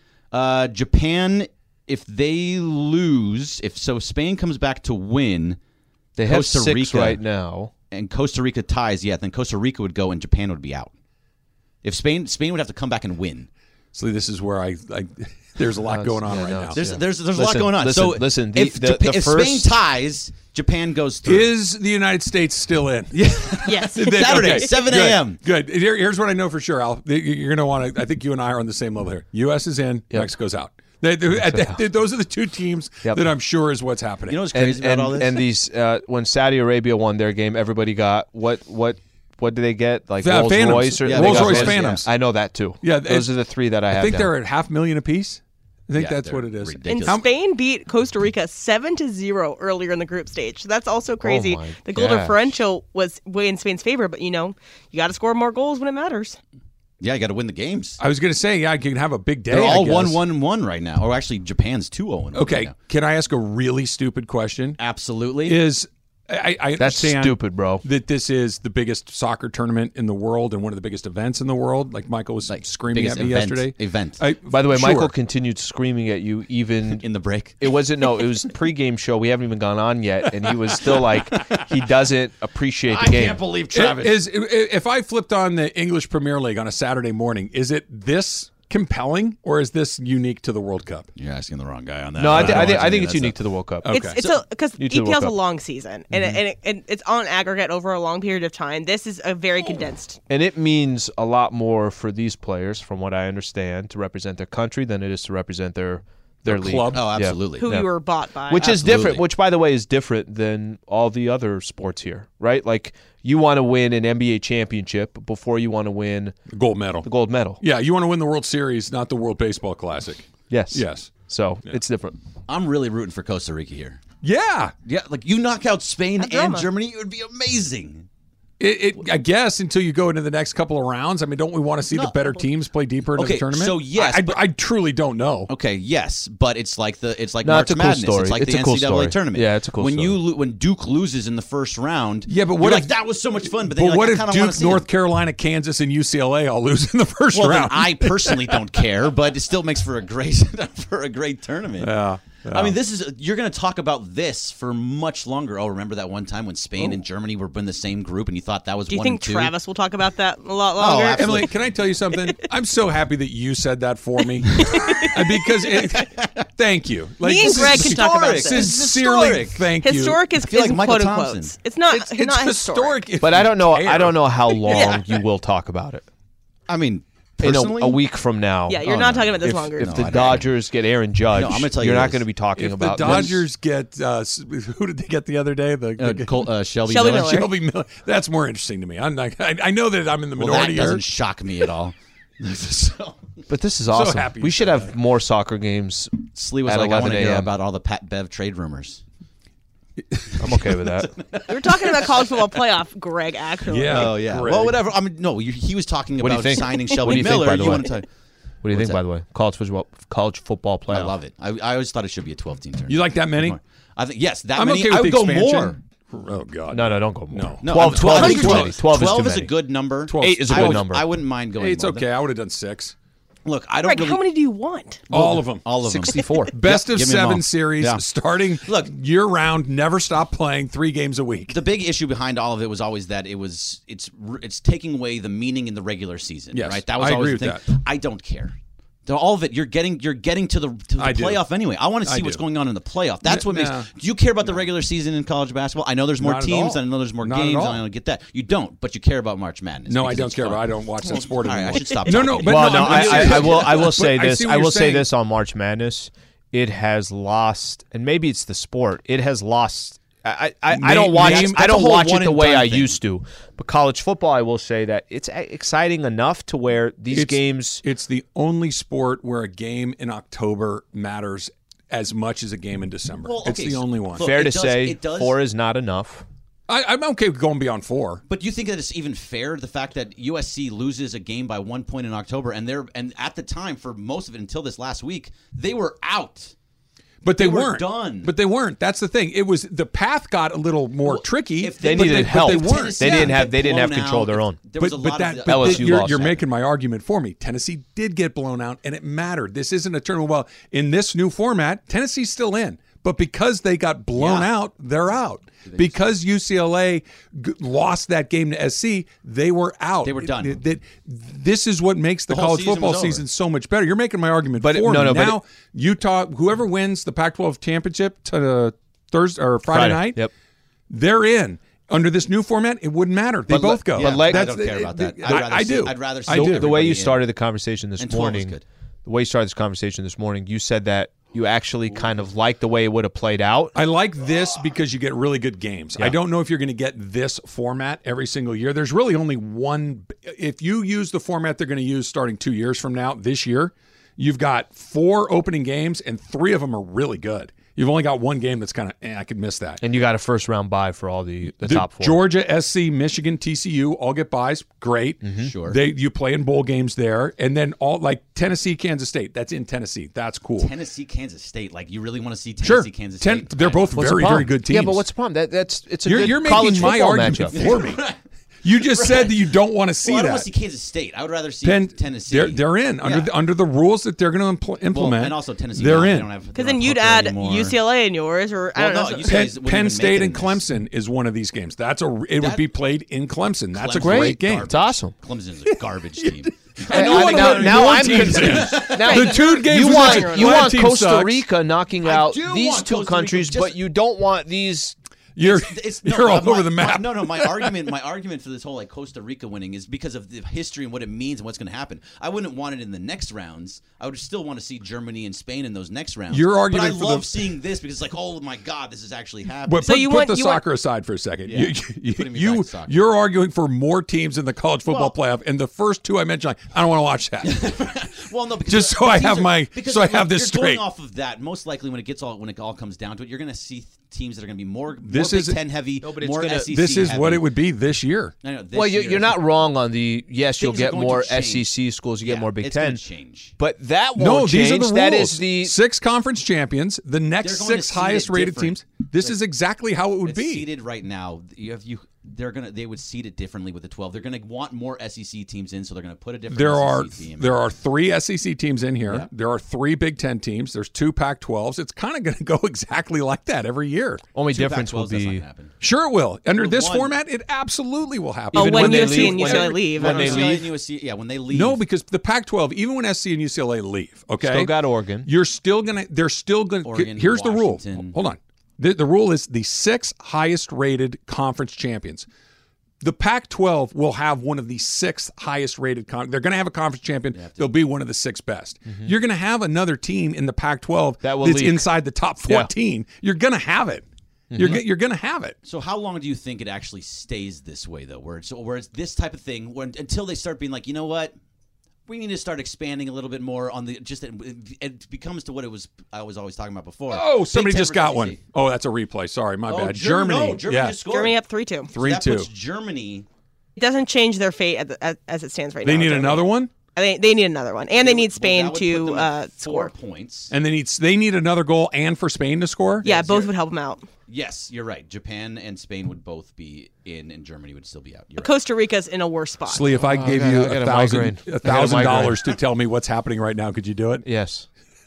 Uh, Japan, if they lose, if so, Spain comes back to win. They have Costa six Rica, right now. and Costa Rica ties. Yeah, then Costa Rica would go, and Japan would be out. If Spain, Spain would have to come back and win. So this is where I, I there's a lot No, going on yeah, right no, now. There's Yeah. there's there's a Listen, lot going on. listen, so listen, the- if, the- Japan, the if first- Spain ties, Japan goes through. Is the United States still in? Yes. Saturday, seven a.m. Good. Good. Here- here's what I know for sure, Al. You're going to want to. I think you and I are on the same level here. U S is in. Yep. Mexico's out. They, they, they- those are the two teams Yep. that I'm sure is what's happening. You know what's And, crazy about and, all this? and these uh, when Saudi Arabia won their game, everybody got what what what did they get? Like Uh, Rolls Phantoms. Royce or Yeah, they Rolls got Royce Rolls- Phantoms. I know that too. Yeah, those it- are the three that I, I have. think down. they're at half million apiece. I think Yeah, that's they're what it is. ridiculous. And Spain beat Costa Rica seven to zero earlier in the group stage. So that's also crazy. Oh my the goal gosh. differential was way in Spain's favor, but you know, you got to score more goals when it matters. yeah, you got to win the games. I was going to say, yeah, you can have a big day. They're I all guess. one, one, one right now. Or actually, Japan's two zero. Okay, can I ask a really stupid question? Absolutely. Is I, I That's understand stupid, bro. That this is the biggest soccer tournament in the world and one of the biggest events in the world. Like Michael was like screaming at me event, yesterday. Event. I, By the way, sure. Michael continued screaming at you even in the break. It wasn't no. It was pregame show. We haven't even gone on yet, and he was still like he doesn't appreciate the I game. can't believe Travis. Is, if I flipped on the English Premier League on a Saturday morning, is it this compelling or is this unique to the World Cup? You're asking the wrong guy on that. No, I, th- I, don't think want I think to it's do that unique stuff. to the World Cup. Okay. It's it's So- a because New to the E P L is World a Cup. long season, and, Mm-hmm. it, and, it, and it's on aggregate over a long period of time. This is a very condensed. And it means a lot more for these players, from what I understand, to represent their country than it is to represent their their, Their league. club? Oh, Yeah. absolutely. Who Yeah. you were bought by. Which is Absolutely. different, which, by the way, is different than all the other sports here, right? Like, you want to win an N B A championship before you want to win Gold medal. the gold medal. Yeah, you want to win the World Series, not the World Baseball Classic. Yes. Yes. So it's different. I'm really rooting for Costa Rica here. Yeah. Yeah, like you knock out Spain and drama. Germany, it would be amazing. It, it, I guess until you go into the next couple of rounds. I mean, don't we want to see the better teams play deeper into Okay, the tournament? so yes, I, I, but- I truly don't know. Okay, yes, but it's like the it's like No, March it's a cool Madness. story. It's like It's the a cool N C double A story. tournament. Yeah, it's a cool when story. you lo- when Duke loses in the first round. Yeah, but you're what like if- that was so much fun? But then But you're what like, I if kinda wanna Duke, see North them. Carolina, Kansas, and U C L A all lose in the first Well, then round? I personally don't care, but it still makes for a great for a great tournament. Yeah, I mean, this is you're going to talk about this for much longer. Oh, remember that one time when Spain Oh. and Germany were in the same group, and you thought that was Do you one think and two? Travis will talk about that a lot longer? Emily, can I tell you something? I'm so happy that you said that for me. Uh, because it, thank you. Like, Me and this Greg is can talk about historic. this. Sincerely, Historic. thank you. Historic is, I feel is like Michael quote Thompson. unquote. It's not. It's, not it's historic. historic. if But I you don't know. care. I don't know how long Yeah. you will talk about it. I mean, In a, personally, a week from now. Yeah, you're Oh, not no. talking about this if, longer. if No, the I don't. Dodgers get Aaron Judge, No, I'm gonna tell you you're not this. going to be talking If about the Dodgers get uh, s- who did they get the other day? The, uh, the Col- uh, Shelby, Shelby Miller. Miller. Shelby Miller. That's more interesting to me. I'm not, I, I know that I'm in the Well, minority that doesn't here. shock me at all. so, But this is awesome. happy you we should said have more soccer games. Slee was At like, I want to eleven hear a.m. about all the Pat Bev trade rumors. I'm okay with that. We were talking about college football playoff, Greg. Actually, Yeah. Oh yeah. Greg. Well, whatever. I mean, no. You, he was talking What do you about think? signing What Shelby do you think, Miller. by the you way? want to? What do you What's think, that? by the way? College football, college football playoff. I love it. I, I always thought it should be a twelve-team tournament. You like that many? More. I think yes. That I'm many. okay with I the would go expansion. more. Oh God. No, no, don't go more. No. No, twelve, I'm- twelve, I is think too twelve, many. twelve, twelve is, too is many. a good number. twelve. Eight is a I good would, number. I wouldn't mind going. It's more okay. than- I would have done six. Look, I don't Greg, really. how many do you want? All of them. All of them. sixty-four. Best Yep, of give me them seven all. series, Yeah. starting Look. year round, never stop playing, three games a week. The big issue behind all of it was always that it was it's it's taking away the meaning in the regular season. Yes, right. That was I always agree the with thing. I don't care. So all of it, you're getting you're getting to the to the I do. playoff anyway. I want to I see what's do. going on in the playoff. That's what N- makes. nah. Do you care about the regular season in college basketball? I know there's more Not at teams, all. and I know there's more Not at games, and all. I don't get that. You don't, but you care about March Madness. No, I because don't it's care. fun. About I don't watch that sport All right, anymore. I should stop. No, talking no, to but you. Well, no, no, I'm I, serious. I, I will. I will say But I this. see I, what will you're say saying. this on March Madness. It has lost, and maybe it's the sport. It has lost. I I, I Name- don't watch. name- I that's a don't whole watch it one the and way done I thing. used to. But college football, I will say that it's a- exciting enough to where these It's- games. It's the only sport where a game in October matters as much as a game in December. Well, It's okay, the so- only one. look, Fair it to does- say, it does- four is not enough. I, I'm okay with going beyond four. But you think that it's even fair the fact that U S C loses a game by one point in October, and they're and at the time for most of it until this last week they were out. But they, They were weren't done. But they weren't. That's the thing. It was the path got a little more Well, tricky. if They but needed they, help. But they weren't. Tennessee They didn't got have. They didn't have blown control of out. their own. There But, was a but lot that, of but L S U th- you're, lost you're that. making my argument for me. Tennessee did get blown out, and it mattered. This isn't a tournament. Well, in this new format, Tennessee's still in, but because they got blown Yeah. out, they're out. Because U C L A g- lost that game to S C, they were out. They were done. It- it- this is what makes the, The whole college season football was over. season so much better. You're making my argument But- for no, me. no, but now, Utah, whoever wins the Pac twelve championship to uh, Thursday or Friday, Friday. night, Yep. they're in. Under this new format, it wouldn't matter. They But both le- go. yeah, but like- I That's don't care the- about that. the- I'd rather I, I see- do. I'd rather I see do. The way you everybody in. started the conversation this And twelve was morning, good. the way you started this conversation this morning, you said that you actually kind of liked the way it would have played out. I like this because you get really good games. Yeah. I don't know if you're going to get this format every single year. There's really only one. If you use the format they're going to use starting two years from now, this year, you've got four opening games and three of them are really good. You've only got one game that's kind of, eh, I could miss that. And you got a first round bye for all the, the, The top four. Georgia, S C, Michigan, T C U all get buys. Great. Mm-hmm. Sure. They you play in bowl games there, and then all like Tennessee, Kansas State. That's in Tennessee. That's cool. Tennessee, Kansas State. Like, you really want to see Tennessee, Sure. Kansas Ten- State? they're both What's the very, problem? very good teams. Yeah, but what's the problem? That that's it's a You're, good you're college making my football argument matchup. for me. You just said that you don't want to see well, I don't that. want to see Kansas State. I would rather see Penn, Tennessee. They're, they're in under Yeah. the, under the rules that they're going to impl- implement. Well, and also Tennessee. They're now, in. They don't have, Because then you'd add U C L A in yours, or I Well, don't no, know. U C L A Penn, wouldn't Penn even State make and it in this. Clemson is one of these games. That's a it would That- be played in Clemson. That's a Clemson's great game. garbage. It's awesome. Clemson's a garbage team. I I- want now- to now more I'm teams confused. in. Now- the two games You we want mentioned, you one want team Costa sucks. Rica knocking I out do these want two Costa Rica, countries, just- but you don't want these. You're It's, you're all my- over the map. my- no, no. My argument, my argument for this whole like Costa Rica winning is because of the history and what it means and what's going to happen. I wouldn't want it in the next rounds. I would still want to see Germany and Spain in those next rounds. Your argument but I for love the- seeing this because it's like, oh my god, this is actually happening. But So put, you put want- the you want- soccer aside for a second. Yeah. You, you, Putting me you, back to soccer. you're arguing for more teams in the college football Well- playoff, and the first two I mentioned, like, I don't want to watch that. Well, no, because Just the- so the I teams have are- my- because so I look, have this you're straight. Going off of that, most likely when it gets all when it all comes down to it, you're going to see teams that are going to be more, This more is- Big Ten heavy, No, but it's more gonna- S E C This is heavy. what it would be this year. I know, this Well, you're, year. you're not wrong on the yes. You'll Things are get going to more change. S E C schools. You get Yeah, more Big it's gonna Ten. change. But that won't No, change. these are the rules. That is the six conference champions, the next They're going to six seed it highest rated different. teams. This Like, is exactly how it would it's be. seeded right now. You have you. They're gonna. They would seed it differently with the twelve. They're gonna want more S E C teams in, so they're gonna put a different. There S E C are team. there are three S E C teams in here. Yeah. There are three Big Ten teams. There's two Pac twelves. It's kind of going to go exactly like that every year. only Two difference will Pac twelves, that's not be gonna happen. Sure, it will. Under Well, this one- format, it absolutely will happen. Oh, Even when when they U S C leave- and U C L A when- leave. when I they don't U C L A know. leave. and U S C, yeah, when they leave. No, because the Pac twelve, even when S C and U C L A leave, okay, Still got Oregon. You're still gonna. They're still gonna. Oregon, here's the rule. Washington. Hold on. The, the rule is the six highest rated conference champions. The Pac twelve will have one of the six highest rated. Con- they're going to have a conference champion. They'll be one of the six best. You're going to have another team in the Pac twelve That will that's leak. inside the top Yeah. fourteen. You're going to have it. You're go- you're going to have it. So how long do you think it actually stays this way, though? Where it's where it's this type of thing, when until they start being like, you know what, we need to start expanding a little bit more on the just it, it becomes to what it was. I was always talking about before. Oh, somebody Big Ten just got versus one. S E C. Oh, that's a replay. Sorry, my Oh, bad. Germ- Germany. no, Germany yeah. just scored. Germany up three two. So Three that two. puts Germany. It doesn't change their fate at the, as, as it stands right They now. need Germany. another one, They, they need another one, and they need Well, Spain that would put to them uh, at four score. points. and they need they need another goal, and for Spain to score. Yeah, both would help them out. Yes, you're right. Japan and Spain would both be in, and Germany would still be out. You're right. Costa Rica's in a worse spot. Slee, if I Oh, gave I got- you I got a a thousand migraine. I a got a thousand migraine. dollars to tell me what's happening right now, could you do it? yes.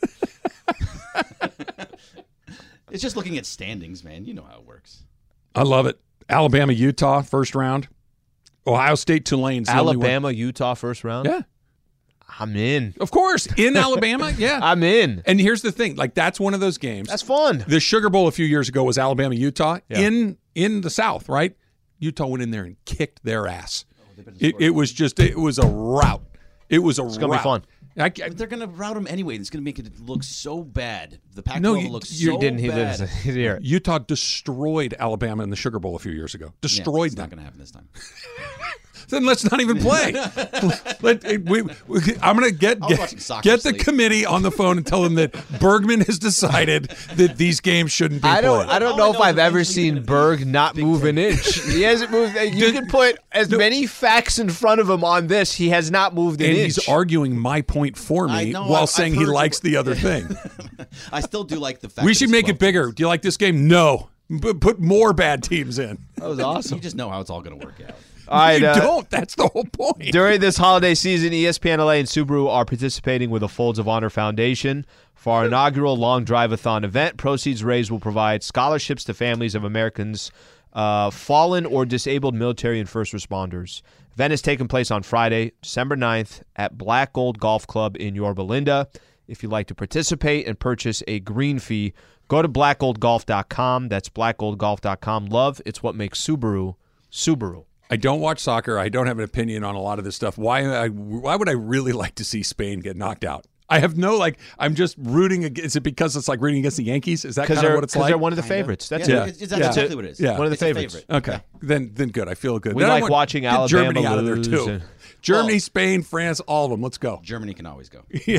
It's just looking at standings, man. You know how it works. I love it. Alabama, Utah, first round. Ohio State, Tulane's the only one. Alabama, Utah, first round. Yeah, I'm in. of course. In Alabama, yeah. I'm in. And here's the thing: like that's one of those games. That's fun. The Sugar Bowl a few years ago was Alabama, Utah Yeah. in in the South, right? Utah went in there and kicked their ass. Oh, It, it was just it was a rout. It was a It's rout. gonna be fun. I, I, But they're going to route them anyway. It's going to make it look so bad. The Pac No, twelve you- looks you so Didn't he bad. live here? Utah destroyed Alabama in the Sugar Bowl a few years ago. Yeah, Destroyed it's them. not going to happen this time. Then let's not even play. Let, we, we, I'm going to get I was watching get, soccer get the sleep. committee on the phone and tell them that Bergman has decided that these games shouldn't be I don't. played. I don't All know I if know is I've ever eventually seen gonna be Berg not move an inch. He hasn't moved. You can put as many facts in front of him on this. He has not moved an and inch. he's arguing my point for I me know, while I've- saying I've he heard likes you- the other thing. I still do like the fact We that should it's make it twelve bigger. teams. Do you like this game? No. B- put more bad teams in. That was awesome. You just know how it's all going to work out. All right, you uh, don't. That's the whole point. During this holiday season, E S P N L A and Subaru are participating with the Folds of Honor Foundation for our inaugural Long Drive-a-thon event. Proceeds raised will provide scholarships to families of Americans uh, fallen or disabled military and first responders. Event is taking place on Friday, December ninth at Black Gold Golf Club in Yorba Linda. If you'd like to participate and purchase a green fee, go to black gold golf dot com. That's black gold golf dot com. Love, it's what makes Subaru, Subaru. I don't watch soccer. I don't have an opinion on a lot of this stuff. Why? I, why would I really like to see Spain get knocked out? I have no like. I'm just rooting against. Is it because it's like rooting against the Yankees? Is that kind of what it's like? Because they're one of the favorites. That's yeah, it. It's, it's that's exactly yeah. what it is. Yeah. One of the It's a favorites. favorite. Okay, Yeah. then then good. I feel good. We Then I like want- watching get Alabama Germany out of there lose too. and- Germany, Well- Spain, France, all of them. Let's go. Germany can always go. Yeah.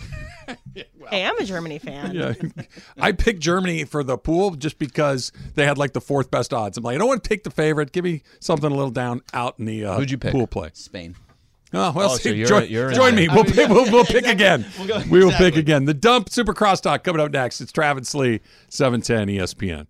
Hey, I'm a Germany fan. Yeah, I picked Germany for the pool just because they had like the fourth best odds. I'm like, I don't want to take the favorite. Give me something a little down out in the uh, Who'd you pick? pool play. Spain. Oh well, Oh, so see, you're- join, you're in join there. me. We'll, I mean, pick, yeah, we'll, we'll yeah, pick exactly. again. We'll go- we will pick exactly. again. The Dump Super Crosstalk coming up next. It's Travis Lee, seven ten E S P N.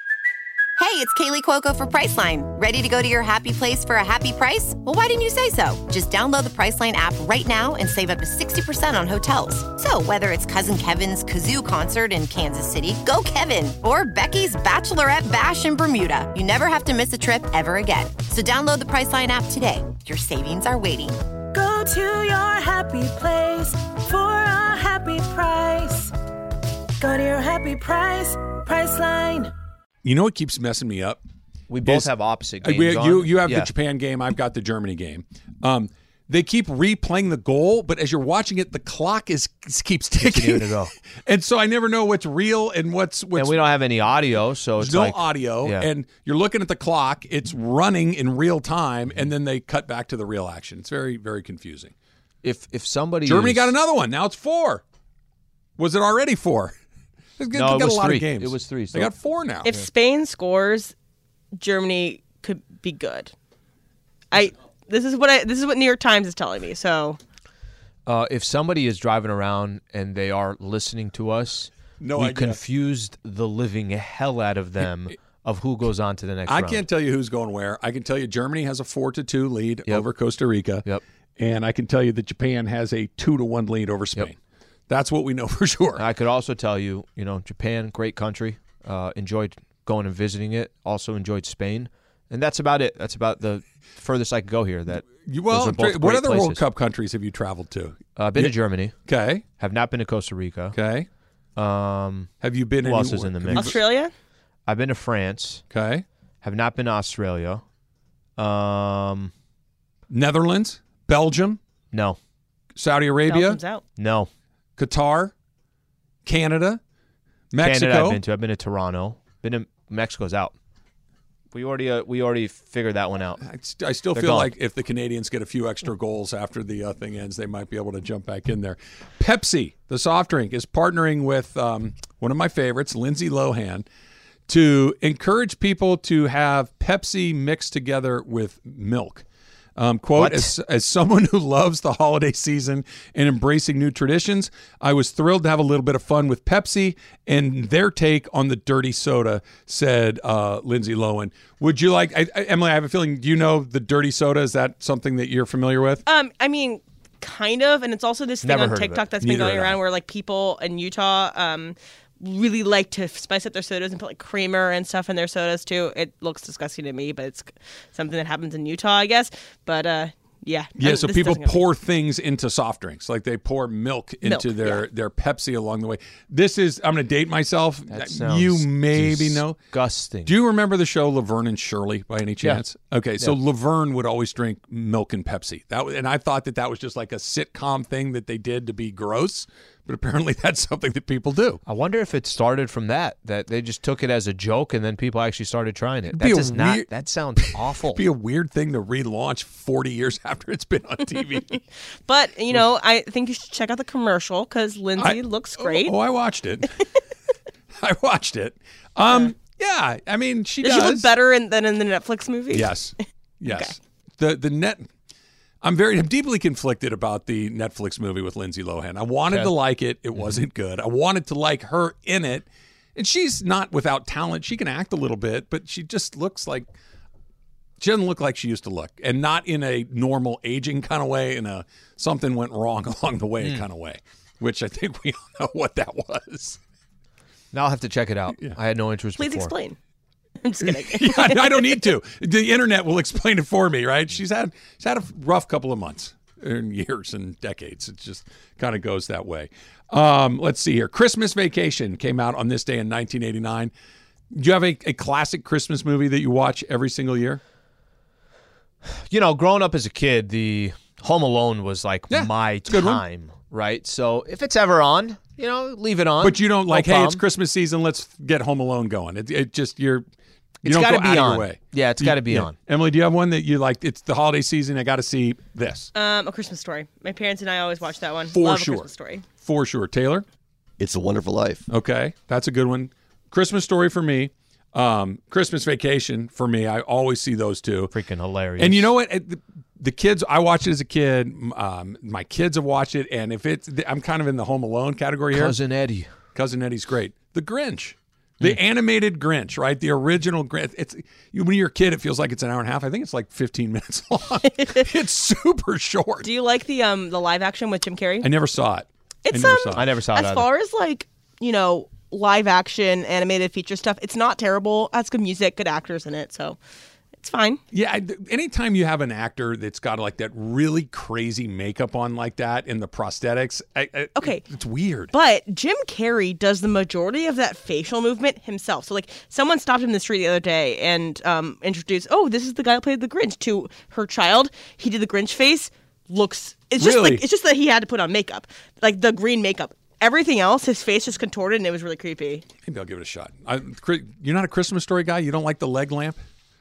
Hey, it's Kaylee Cuoco for Priceline. Ready to go to your happy place for a happy price? Well, why didn't you say so? Just download the Priceline app right now and save up to sixty percent on hotels. So whether it's Cousin Kevin's Kazoo Concert in Kansas City, go Kevin, or Becky's Bachelorette Bash in Bermuda, you never have to miss a trip ever again. So download the Priceline app today. Your savings are waiting. Go to your happy place for a happy price. Go to your happy price, Priceline. You know what keeps messing me up? We both Is- have opposite Uh, games we- on. You you have Yeah. the Japan game. I've got the Germany game. Um, they keep replaying the goal, but as you're watching it, the clock is keeps ticking. Continuing to go. And so I never know what's real and what's what's And we don't have any audio, so There's it's no like audio, yeah. and you're looking at the clock. It's running in real time, and then they cut back to the real action. It's very, very confusing. If if somebody Germany is- got another one. Now it's four. Was it already four? They No, got it was a lot three. of games. It was three, They so- got four now. If Spain scores, Germany could be good. I this is what I this is what New York Times is telling me. So Uh, if somebody is driving around and they are listening to us, No we idea. confused the living hell out of them of who goes on to the next I round. can't tell you who's going where. I can tell you Germany has a four to two lead Yep. over Costa Rica. Yep. And I can tell you that Japan has a two to one lead over Spain. Yep. That's what we know for sure. I could also tell you, you know, Japan, great country. Uh, enjoyed going and visiting it. Also enjoyed Spain, and that's about it. That's about the furthest I could go here. That You, those well, are both what great other World places. Cup countries have you traveled to? Uh, been Yeah. to Germany. Okay. Have not been to Costa Rica. Okay. Um, Have you been who else is anywhere- in the have you mix? Australia? I've been to France. Okay. Have not been to Australia. Um, Netherlands, Belgium, no, Saudi Arabia, Belgium's out. no. Qatar, Canada, Mexico. Canada I've been to. I've been to Toronto. Been to Mexico's out. We already uh, we already figured that one out. I, st- I still They're feel gone. like if the Canadians get a few extra goals after the uh, thing ends, they might be able to jump back in there. Pepsi, the soft drink, is partnering with um, one of my favorites, Lindsay Lohan, to encourage people to have Pepsi mixed together with milk. Um, quote, What? as, as someone who loves the holiday season and embracing new traditions, I was thrilled to have a little bit of fun with Pepsi and their take on the dirty soda, said uh, Lindsay Lohan. Would you like, I, I, Emily, I have a feeling, do you know the dirty soda? Is that something that you're familiar with? Um, I mean, kind of, and it's also this thing Never on heard of TikTok it. that's been Neither going had I. around where like people in Utah um really like to spice up their sodas and put like creamer and stuff in their sodas too. It looks disgusting to me, but it's something that happens in Utah, I guess. But uh, yeah, Yeah, Um, so this people doesn't go- pour things into soft drinks, like they pour milk into Milk, their, yeah. their Pepsi along the way. This is, I'm going to date myself. That sounds you maybe know. disgusting. Do you remember the show Laverne and Shirley by any Yeah. chance? Okay, so Yeah. Laverne would always drink milk and Pepsi. That was, and I thought that that was just like a sitcom thing that they did to be gross, but apparently that's something that people do. I wonder if it started from that. That they just took it as a joke, and then people actually started trying it. be That a does not. weird- That sounds awful. It'd be a weird thing to relaunch forty years after it's been on T V. But you know, I think you should check out the commercial because Lindsay I- looks great. Oh, I watched it. I watched it. Um, yeah, I mean, she Does does. she look better in, than in the Netflix movie? Yes, yes. The the net. I'm very. I'm deeply conflicted about the Netflix movie with Lindsay Lohan. I wanted Okay. to like it. It wasn't good. I wanted to like her in it, and she's not without talent. She can act a little bit, but she just looks like she doesn't look like she used to look, and not in a normal aging kind of way. In a something went wrong along the way Mm. kind of way, which I think we all know what that was. Now I'll have to check it out. I had no interest Please before. explain. I'm just kidding. Yeah, I don't need to. The internet will explain it for me, right? She's had she's had a rough couple of months and years and decades. It just kind of goes that way. Um, let's see here. Christmas Vacation came out on this day in nineteen eighty-nine. Do you have a, a classic Christmas movie that you watch every single year? You know, growing up as a kid, the Home Alone was like Yeah, my it's a good one. time. right? So if it's ever on, you know, leave it on. But you don't No like, hey, problem. it's Christmas season. Let's get Home Alone going. It, it just you're. You It's don't gotta go be out of on. your way. Yeah, it's You- gotta be yeah. on. Emily, do you have one that you like? It's the holiday season. I got to see this Um, A Christmas Story. My parents and I always watch that one. for Love sure. A Christmas Story. For sure. Taylor. It's a Wonderful Life. Okay, that's a good one. Christmas Story for me. Um, Christmas Vacation for me. I always see those two. Freaking hilarious. And you know what? The, the kids, I watched it as a kid. Um, my kids have watched it, and if it's, I'm kind of in the Home Alone category here. Cousin Eddie. Cousin Eddie's great. The Grinch. The animated Grinch, right? The original Grinch. It's you, when you're a kid, it feels like it's an hour and a half. I think it's like fifteen minutes long. It's super short. Do you like the um the live action with Jim Carrey? I never saw it. It's I never um, saw it. I never saw it As either. far as like you know, live action animated feature stuff, it's not terrible. It has good music, good actors in it, so it's fine. Yeah, I- anytime you have an actor that's got like that really crazy makeup on like that and the prosthetics, I, I, Okay. it's weird. But Jim Carrey does the majority of that facial movement himself. So, like, someone stopped him in the street the other day and um, introduced, oh, this is the guy who played the Grinch to her child. He did the Grinch face. Looks, it's just Really? like, it's just that he had to put on makeup, like the green makeup. Everything else, his face just contorted and it was really creepy. Maybe I'll give it a shot. I, you're not a Christmas Story guy? You don't like the leg lamp?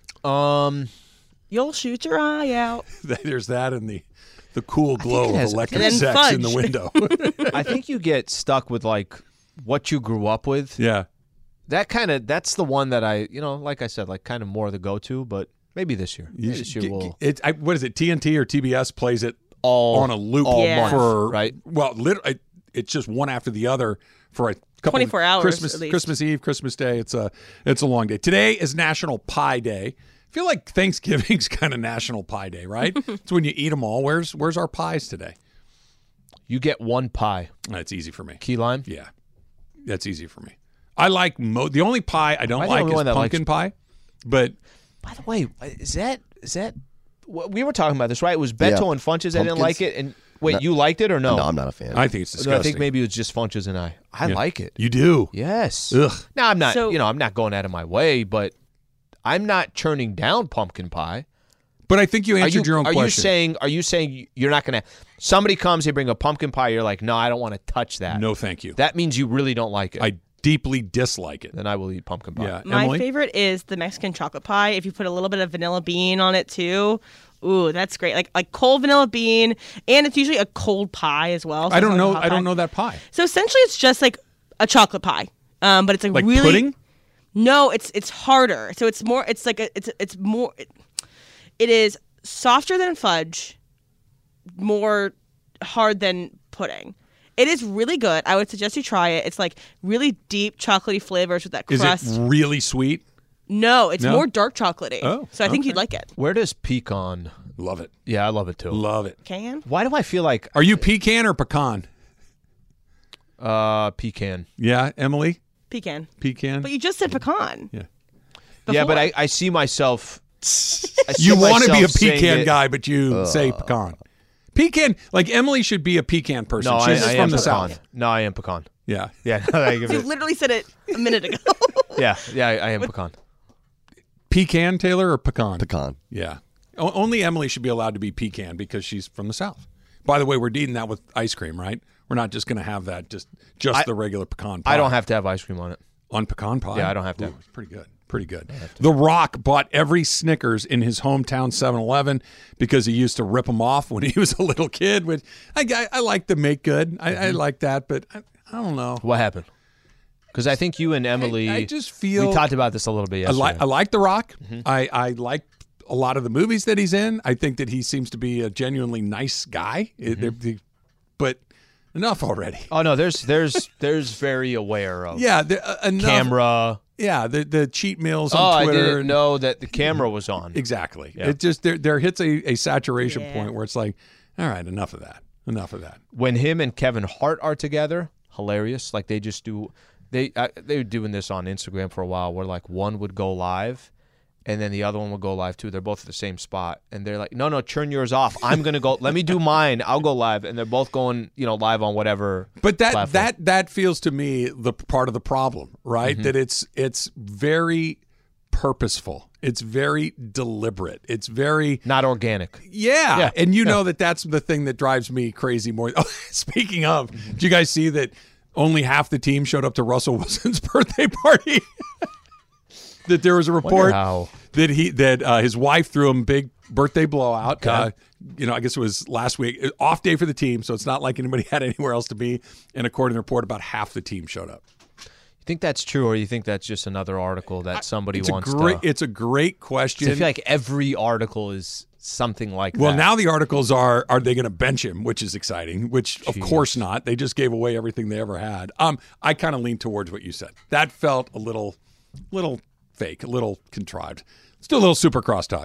Um, You'll shoot your eye out. There's that and the the cool glow it of has- electric And then sex in the fudge. window. I think you get stuck with like what you grew up with. Yeah. That kind of that's the one that I, you know, like I said, like kind of more the go-to, but maybe this year. Maybe You this should year get- we'll it's I, what is it? T N T or T B S plays it all on a loop all Yeah. month, for right? Well, literally, it's just one after the other for a couple twenty-four hours, Christmas, at least. Christmas Eve, Christmas Day. It's a it's a long day. Today is National Pie Day. I feel like Thanksgiving's kind of National Pie Day, right? It's when you eat them all. Where's where's our pies today? You get one pie. That's easy for me. Key lime? Yeah, that's easy for me. I like mo- the only pie I don't Am I the like only is one that likes- pumpkin pie, but By the way, is that is that wh- we were talking about this, right? It was Beto Yeah. and Funches. I didn't Pumpkins? like it. And wait, No. you liked it or no? No, I'm not a fan. I think it's No, disgusting. I think maybe it was just Funches and I. I Yeah. like it. You do. Yes. Ugh. Now I'm not. So- you know, I'm not going out of my way, but I'm not churning down pumpkin pie. But I think you Are answered you, your own are question. you saying? Are you saying you're not going to? Somebody comes, they bring a pumpkin pie. You're like, no, I don't want to touch that. No, thank you. That means you really don't like it. I deeply dislike it. then I will eat pumpkin pie. Yeah, My Emily. favorite is the Mexican chocolate pie. If you put a little bit of vanilla bean on it too, ooh, that's great. Like like cold vanilla bean, and it's usually a cold pie as well. so I it's don't not like a know. hot I don't pie. know that pie. So essentially, it's just like a chocolate pie, um, but it's like, Like really pudding? No, it's it's harder. So it's more. It's like a, it's it's more. It, it is softer than fudge, more hard than pudding. It is really good. I would suggest you try it. It's like really deep chocolatey flavors with that Is crust. it really sweet? No, it's No? more dark chocolatey. Oh, so I think okay. you'd like it. Where does pecan? Love it. Yeah, I love it too. Love it. Can? Why do I feel like Are you pecan or pecan? uh pecan? Yeah, Emily? Pecan. Pecan? But you just said pecan. Yeah. Yeah, but Before. I, I see myself. I see You want to be a myself saying pecan it- guy, but you say pecan. Pecan, like Emily should be a pecan person. No, She's I, I from am the pecan. South. No, I am pecan. Yeah. Yeah, I give You it- literally said it a minute ago. yeah, yeah, I, I am pecan. Pecan, Taylor, or pecan? Pecan. Yeah. O- only Emily should be allowed to be pecan because she's from the South. By the way, we're eating that with ice cream, right? We're not just going to have that, just just I- the regular pecan pie. I don't have to have ice cream on it. On pecan pie? Yeah, I don't have to. Ooh, it's pretty good. Pretty good. The Rock bought every Snickers in his hometown seven eleven because he used to rip them off when he was a little kid. Which I, I, I like the make good. I, I like that, but I, I don't know. What happened? Because I think you and Emily. I just feel- we talked about this a little bit I yesterday. like I like The Rock. I, I like a lot of the movies that he's in. I think that he seems to be a genuinely nice guy. It- they're- they- but enough already. Oh no, there's there's there's very aware of Yeah, the, uh, enough. camera. Yeah, the the cheat meals on Oh, Twitter. I didn't and- know that the camera was on. Exactly. Yeah. It just there there hits a, a saturation Yeah. point where it's like, all right, enough of that. Enough of that. When him and Kevin Hart are together, hilarious. Like they just do. They uh, they were doing this on Instagram for a while, where like one would go live, and then the other one would go live too. They're both at the same spot, and they're like, "No, no, turn yours off. I'm gonna go. Let me do mine. I'll go live." And they're both going, you know, live on whatever. But that platform. that that feels to me the part of the problem, right? Mm-hmm. That it's it's very purposeful. It's very deliberate. It's very not organic. Yeah, Yeah. and you Yeah. know that that's the thing that drives me crazy more. Oh, speaking of, did you guys see that only half the team showed up to Russell Wilson's birthday party? That there was a report how. that he that uh, his wife threw him a big birthday blowout. Uh, you know, I guess it was last week, off day for the team, so it's not like anybody had anywhere else to be. And according to the report, about half the team showed up. You think that's true, or you think that's just another article that somebody It's a wants great. to? It's a great question. 'Cause I feel like every article is something like Well, that. now the articles are, are they going to bench him, which is exciting, which of course not. They just gave away everything they ever had. Um, I kind of lean towards what you said. That felt a little, little fake, a little contrived. Let's do a little Supercross talk.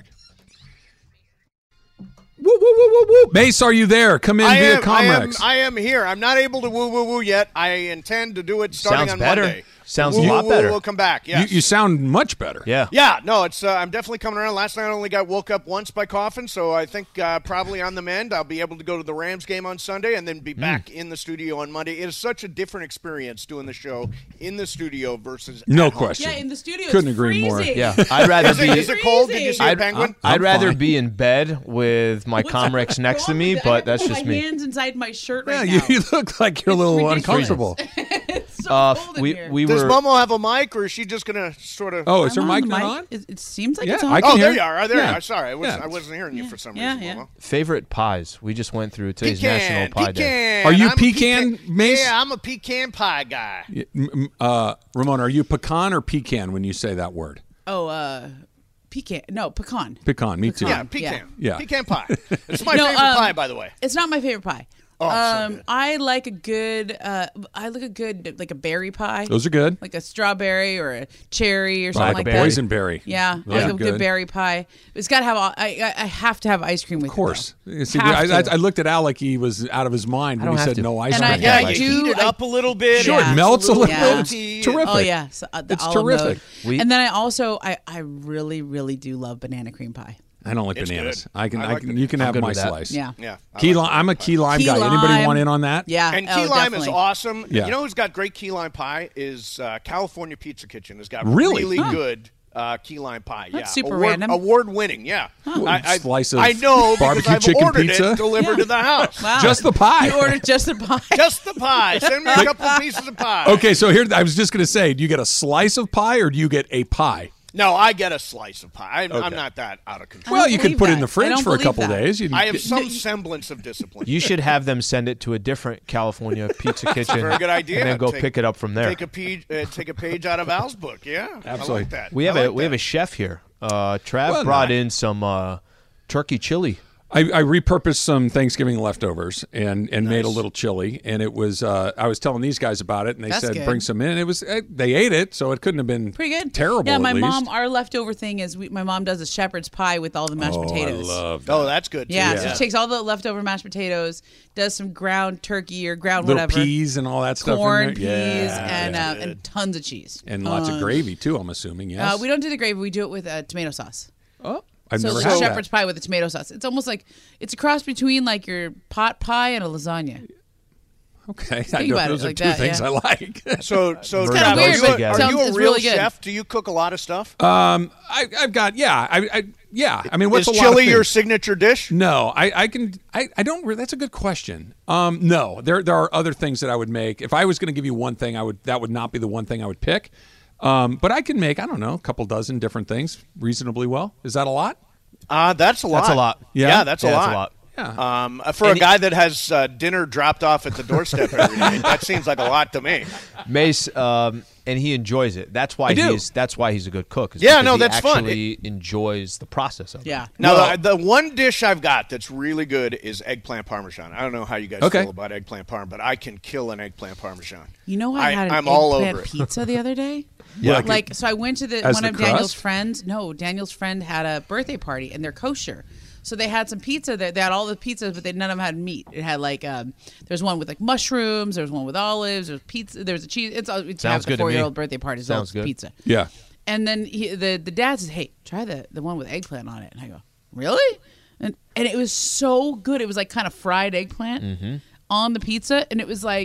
Woo, woo, woo, woo, woo. Mace, are you there? Come in I via am, I am, Comrex. I am here. I'm not able to woo woo woo yet. I intend to do it starting Sounds on better. Monday. Sounds woo, a lot woo, better. Woo will come back. Yes. You, you sound much better. Yeah. Yeah, no, it's. Uh, I'm definitely coming around. Last night I only got woke up once by coughing, so I think uh, probably on the mend. I'll be able to go to the Rams game on Sunday and then be back in the studio on Monday. It is such a different experience doing the show in the studio versus No at home. question. Yeah, in the studio. Couldn't it's agree more. freezing. Yeah, I'd rather Is it, be. is it cold? Did you see I'd, a penguin? I'd I'm rather fine. be in bed with my Comrex next to me, but that's I just have my me. hands inside my shirt Yeah, right you, now. you look like you're a little ridiculous. uncomfortable. It's so Uh, cold in we here. we Does were. Momo have a mic, or is she just going to sort of? Oh, is her I'm mic the not on? It, it seems like Yeah, it's on. I can Oh, hear there it. you are. Oh, there you Yeah. are. Sorry, I, was, Yeah. I wasn't hearing you for some Yeah, reason. yeah. Momo. Favorite pies. We just went through today's Pecan, National Pie pecan. Day. Are you I'm a pecan, Mace? Yeah, I'm a pecan pie guy. Yeah, m- m- Uh, Ramon, are you pecan or pecan when you say that word? Oh, uh, pecan. No, pecan. Pecan, me too. Yeah, pecan. Yeah. Pecan pie. It's my No, favorite um, pie, by the way. It's not my favorite pie. Oh, it's so um, good. I like a good. Uh, I like a good like a berry pie. Those are good. Like a strawberry or a cherry or Like something a like that. boysenberry. Yeah, Those like are a good. good. berry pie. It's got to have. all- I, I I have to have ice cream with Of course. it. You see, Have I, I, to. I looked at Al like he was out of his mind I when don't he have said to. no ice And cream. I- Yeah, I you do- heat it I- up a little bit. Sure, Yeah. it melts a little. Yeah. It's Yeah. terrific. Oh yeah, so, uh, the It's olive terrific. mode. We- and then I also I I really really do love banana cream pie. I don't like It's bananas. good. I can. I I, like can. banana. You can I'm have good my with that. slice. Yeah. Yeah. I Key like lime. I'm a key lime Key guy. Anybody lime. want in on that? Yeah, And oh, key lime definitely. is awesome. Yeah. You know who's got great key lime pie is uh, California Pizza Kitchen has got Really? really Huh. good uh, key lime pie. That's yeah. super Award, random. Award winning. Yeah. I, I, Slice of I know because barbecue I've chicken ordered pizza? it delivered to the house. Wow. Just the pie. You ordered just the pie. Just the pie. Send me a couple pieces of pie. Okay, so here I was just going to say, do you get a slice of pie or do you get a pie? No, I get a slice of pie. I'm, Okay. I'm not that out of control. Well, don't you could believe put it in that. the I fridge don't for a believe couple that. days. You I have some semblance of discipline. You should have them send it to a different California Pizza Kitchen. Very good idea. And then go Take- pick it up from there. Take a page, uh, take a page out of Al's book. Yeah, Absolutely. I like that. We have I a like we have that. a chef here. Uh, Trav Well, brought no. in some uh, turkey chili. I, I repurposed some Thanksgiving leftovers and, and made a Nice. little chili, and it was. Uh, I was telling these guys about it, and they That's said good. bring some in. It was. eh, They ate it, so it couldn't have been Pretty good. terrible. Yeah, my at least. mom. Our leftover thing is we, my mom does a shepherd's pie with all the mashed oh, potatoes. I love that. Oh, that's good. Too. Yeah, Yeah. so she takes all the leftover mashed potatoes, does some ground turkey or ground Little whatever, peas and all that stuff. corn, in peas, there. Yeah, and yeah. uh, and tons of cheese and lots of Tons. gravy too. I'm assuming. Yes. Uh, we don't do the gravy. We do it with uh, tomato sauce. Oh, I've so never it's had shepherd's that. pie with the tomato sauce. It's almost like it's a cross between like your pot pie and a lasagna. Okay, I Think know about it those are like two that, things yeah. I like. So, so It's kinda Trav, weird, are you, but a, it are sounds- you a it's real really good. chef? Do you cook a lot of stuff? Um, I, I've got yeah, I, I yeah. I mean, what's Is a lot of chili your things? signature dish? No, I, I can I, I don't. re- That's a good question. Um, no, there there are other things that I would make. If I was going to give you one thing, I would that would not be the one thing I would pick. Um, but I can make I don't know a couple dozen different things reasonably well. Is that a lot? Uh, that's a lot. That's a lot. Yeah? Yeah, that's, Yeah, a, that's lot. a lot. Yeah. Um, uh, for a guy that has uh, dinner dropped off at the doorstep every night, that seems like a lot to me. Mace, um, and he enjoys it. That's why I do. he's that's why he's a good cook. is Yeah, because no, he that's fun. actually enjoys the process of it. Yeah. Now, Well- the, the one dish I've got that's really good is eggplant parmesan. I don't know how you guys Okay. feel about eggplant parm, but I can kill an eggplant parmesan. You know, I, I- had an I'm all eggplant over it. pizza the other day. Yeah. like so I went to the As one the of Daniel's crust? friends. No, Daniel's friend had a birthday party, and they're kosher. So they had some pizza. There. They had all the pizzas, but they none of them had meat. It had like um, there's one with like mushrooms. There's one with olives. There's pizza. There's a cheese. It's, it's Sounds a good to four year me. old birthday party. So Sounds it's good. pizza. Yeah. And then he, the the dad says, "Hey, try the the one with eggplant on it." And I go, "Really?" And and it was so good. It was like kind of fried eggplant Mm-hmm. on the pizza, and it was like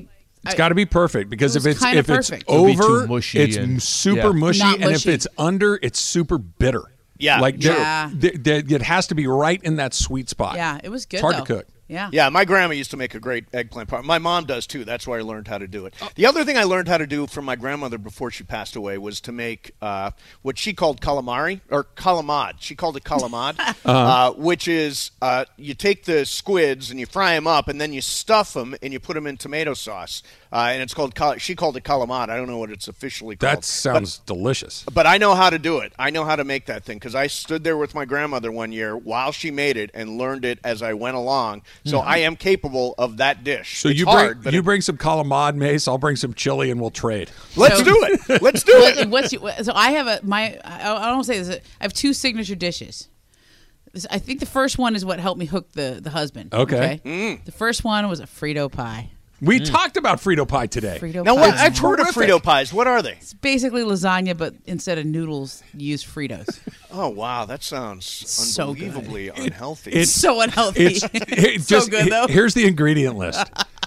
It's got to be perfect because It if was it's kinda if it's perfect. It'll be too over, mushy it's and- super yeah. mushy, Not and if mushy. it's under, it's super bitter. Yeah, like sure. Yeah. there- there- it has to be right in that sweet spot. Yeah, it was good. It's hard though. to cook. Yeah. Yeah, my grandma used to make a great eggplant pie. My mom does too. That's where I learned how to do it. Oh. The other thing I learned how to do from my grandmother before she passed away was to make uh, what she called calamari or calamad. She called it calamad, Uh-huh. uh, which is uh, you take the squids and you fry them up and then you stuff them and you put them in tomato sauce. Uh, and it's called cal- she called it calamad. I don't know what it's officially called. That sounds delicious. But I know how to do it. I know how to make that thing because I stood there with my grandmother one year while she made it and learned it as I went along. So Mhm. I am capable of that dish. So it's you hard, bring but you it- bring some calamad, Mace. I'll bring some chili, and we'll trade. Let's So- do it. Let's do it. What's you, so I have a my I, I don't say this. I have two signature dishes. This- I think the first one is what helped me hook the the husband. Okay. Mm. The first one was a Frito pie. We talked about Frito pie today. Frito Now, pie. what, I've heard of terrific. Frito pies. What are they? It's basically lasagna, but instead of noodles, you use Fritos. Oh wow, that sounds So good. unbelievably unhealthy. It's so unhealthy. It's it So just, good, though. Here's the ingredient list: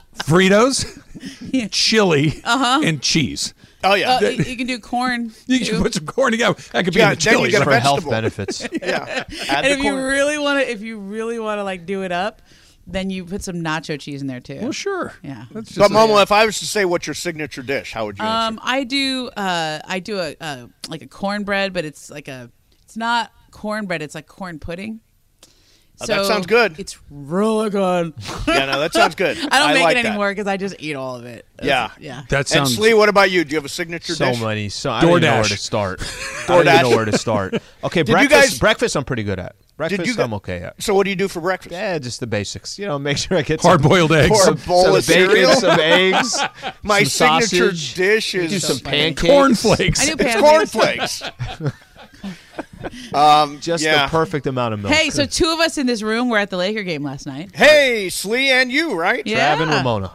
Fritos, chili, Uh-huh. and cheese. oh yeah, Uh, you, you can do corn. You too. can put some corn together. That could be Yeah, in the then you chili. get a For health vegetable. benefits. yeah. Add And the if you corn. really want to, if you really want to like do it up, then you put some nacho cheese in there too. Well, sure. Yeah. That's just But a- Momo, if I was to say what's your signature dish, how would you answer? Um, I do. Uh, I do a, a like a cornbread, but it's like a. It's not cornbread. It's like corn pudding. Oh, that sounds good. It's really good. Yeah, no, that sounds good. I don't make like it that. anymore because I just eat all of it. Yeah. Yeah. That And sounds. Slee, what about you? Do you have a signature So dish? many. So I don't even know where DoorDash. to start. I don't even DoorDash. know where to start. Okay, Did you breakfast. guys- breakfast, I'm pretty good at. Breakfast, you go- I'm okay at. So what do you do for breakfast? Yeah, just the basics. You know, make sure I get Hard-boiled some, eggs. Pour a some, bowl some of bacon, cereal? some eggs, My some signature sausage. dish is Do some Some pancakes, Cornflakes. I do It's pancakes. cornflakes. um, just yeah. the perfect amount of milk. Hey, so two of us in this room were at the Laker game last night. Hey, Slee and you, right? Yeah. Trav and Ramona.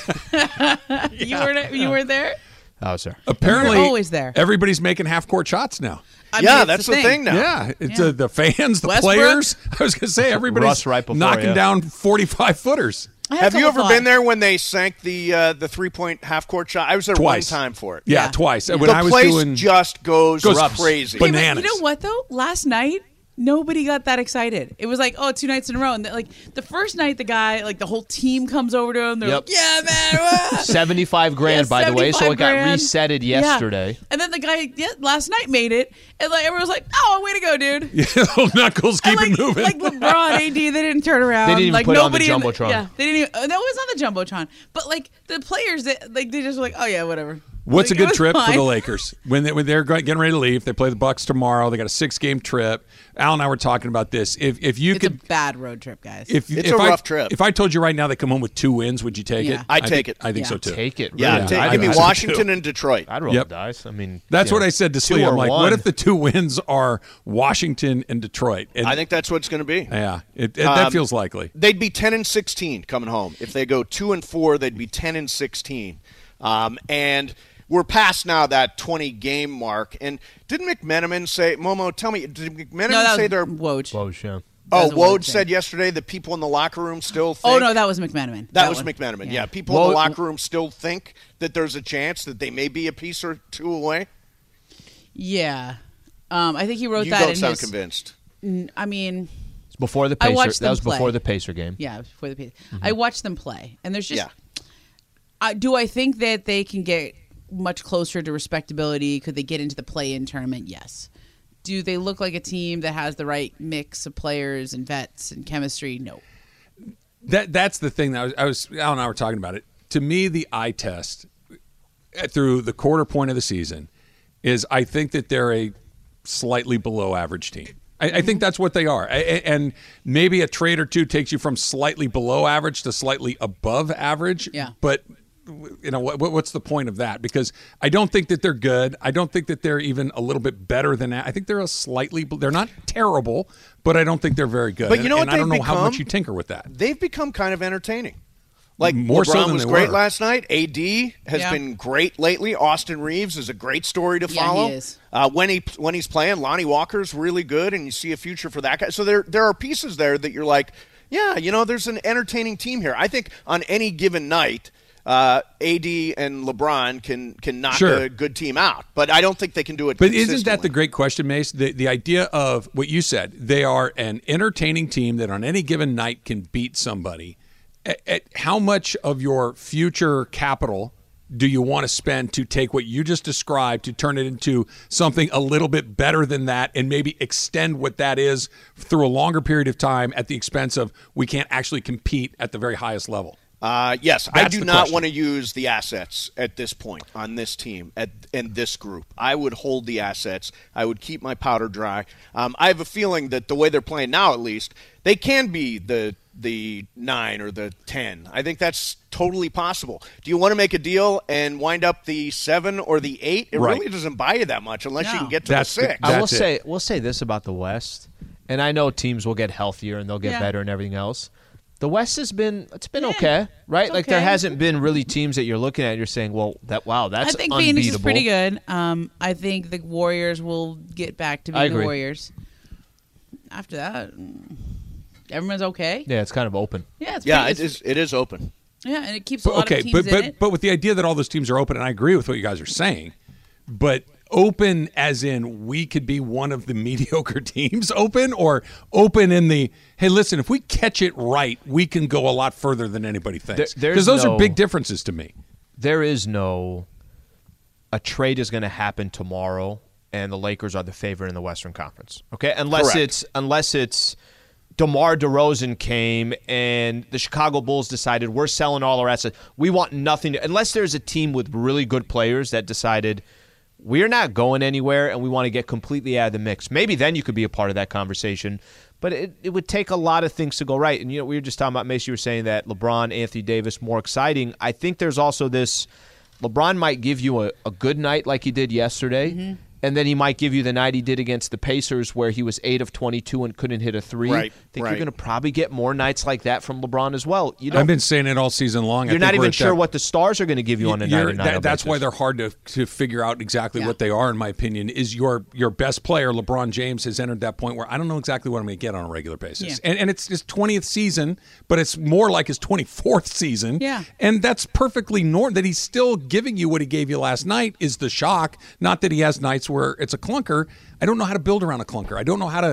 You were you were there. Oh, sir. Apparently, You're always there. Everybody's making half-court shots now. I yeah, mean, it's that's the thing, now. Yeah, it's Yeah. Uh, the fans, the Westbrook? players. I was going to say everybody's Russ right before, knocking yeah. down forty-five footers. I had Have a you couple ever been thoughts. there when they sank the uh, the three point half court shot? I was there Twice. one time for it. Yeah, Yeah. twice. Yeah. When the I was place doing just goes, goes crazy. Yeah, but bananas. you know what though? Last night nobody got that excited. It was like, oh, two nights in a row, and like the first night, the guy, like the whole team comes over to him. They're Yep. like, yeah, man. wah." seventy-five grand, Yeah, by the way, so it got seventy-five grand. resetted Yeah. yesterday. And then the guy yeah, last night made it, and like everyone was like, "Oh, way to go, dude!" Yeah, little knuckles keep And, it like, moving. like LeBron, A D, they didn't turn around. They didn't even like put it on the nobody in Jumbotron. yeah, they didn't even. uh, That was on the jumbotron. But like the players, that like they just were like, "Oh yeah, whatever." What's Like, a it good was trip for fine. the Lakers when they when they're going- getting ready to leave? They play the Bucks tomorrow. They got a six-game trip. Al and I were talking about this. If if you It's could, a bad road trip, guys. if It's if a I, rough trip. If I told you right now they come home with two wins, would you take Yeah. it? I'd I take think, it. I think Yeah. so too. Take it. yeah, really. take, I- give me I- Washington and Detroit. I'd roll Yep. the dice. I mean, That's you what know, I said to two Slee. I'm or like, one. what if the two wins are Washington and Detroit? And, I think that's what it's going to be. yeah, it, it, that Um, feels likely. They'd be ten and sixteen coming home. If they go two and four, they'd be ten and sixteen. Um, and we're past now that twenty game mark. And didn't McMenamin say, Momo, tell me, did McMenamin no, that say was they're. Woj. Woj, yeah. Oh, That was a Woj Woj thing. said yesterday that people in the locker room still think. Oh no, that was McManaman. That, was one. McMenamin. Yeah, Yeah. people in the Woj- locker room still think that there's a chance that they may be a piece or two away. Yeah, um, I think he wrote You that don't in sound his. convinced. N- I mean, It's before the I Pacer. watched That them was before play. the Pacer game. yeah, it was before the Patriots. Mm-hmm. I watched them play, and there's just. Yeah. I do I think that they can get much closer to respectability? Could they get into the play-in tournament? Yes. Do they look like a team that has the right mix of players and vets and chemistry? No. That that's the thing that I was, I was Al and I were talking about it. To me, the eye test uh, through the quarter point of the season is I think that they're a slightly below average team. I, I think that's what they are, I, I- and maybe a trade or two takes you from slightly below average to slightly above average. Yeah. But you know what, what's the point of that? Because I don't think that they're good. I don't think that they're even a little bit better than that. I think they're a slightly. They're not terrible, but I don't think they're very good. But you And- know what and I don't know they've how much become? you tinker with that. They've become kind of entertaining. Like More so LeBron than was they great were. last night. A D has Yeah. been great lately. Austin Reeves is a great story to Yeah, follow. he is. Uh, when he when he's playing, Lonnie Walker's really good, and you see a future for that guy. So there there are pieces there that you're like, yeah, you know, there's an entertaining team here. I think on any given night, uh, A D and LeBron can can knock Sure. a good team out. But I don't think they can do it But isn't that consistently. the great question, Mace? The the idea of what you said, they are an entertaining team that on any given night can beat somebody. At, at how much of your future capital do you want to spend to take what you just described to turn it into something a little bit better than that and maybe extend what that is through a longer period of time at the expense of we can't actually compete at the very highest level? Uh, yes, I That's do the not question. want to use the assets at this point on this team at in this group. I would hold the assets. I would keep my powder dry. Um, I have a feeling that the way they're playing now, at least, they can be the the nine or the ten. I think that's totally possible. Do you want to make a deal and wind up the seven or the eight? It Right. really doesn't buy you that much unless you No. can get to That's the the- six. I will say we'll say this about the West, and I know teams will get healthier and they'll get Yeah. better and everything else. The West has been it's been okay, right? Like there okay. hasn't been really teams that you're looking at and you're saying, well, that wow, that's I think unbeatable. Phoenix is pretty good. Um, I think the Warriors will get back to I being the agree. Warriors. After that, mm, everyone's okay. Yeah, it's kind of open. Yeah, it's yeah, pretty, it is. It is open. Yeah, and it keeps a But, lot okay, of teams but in but it. but with the idea that all those teams are open, and I agree with what you guys are saying, but open as in we could be one of the mediocre teams open, or open in the hey, listen, if we catch it right, we can go a lot further than anybody thinks. There- Because there's those no- are big differences to me. There is no a trade is going to happen tomorrow, and the Lakers are the favorite in the Western Conference. Okay, unless Correct. it's unless it's DeMar DeRozan came and the Chicago Bulls decided we're selling all our assets. We want nothing to, unless there's a team with really good players that decided we're not going anywhere and we want to get completely out of the mix. Maybe then you could be a part of that conversation. But it, it would take a lot of things to go right. And, you know, we were just talking about, Mace, you were saying that LeBron, Anthony Davis, more exciting. I think there's also this, LeBron might give you a, a good night like he did yesterday. Mm-hmm. And then he might give you the night he did against the Pacers where he was eight of twenty-two and couldn't hit a three. Right, I think right. you're going to probably get more nights like that from LeBron as well. You I've don't, been saying it all season long. I you're think not we're even at sure that- what the stars are going to give you on a You're- night or night. that- That's why they're hard to to figure out exactly what they are. In my opinion, is your your best player, LeBron James, has entered that point where I don't know exactly what I'm going to get on a regular basis. Yeah. And and it's his twentieth season, but it's more like his twenty-fourth season. Yeah. And that's perfectly normal. That he's still giving you what he gave you last night is the shock. Not that he has nights where it's a clunker. I don't know how to build around a clunker. I don't know how to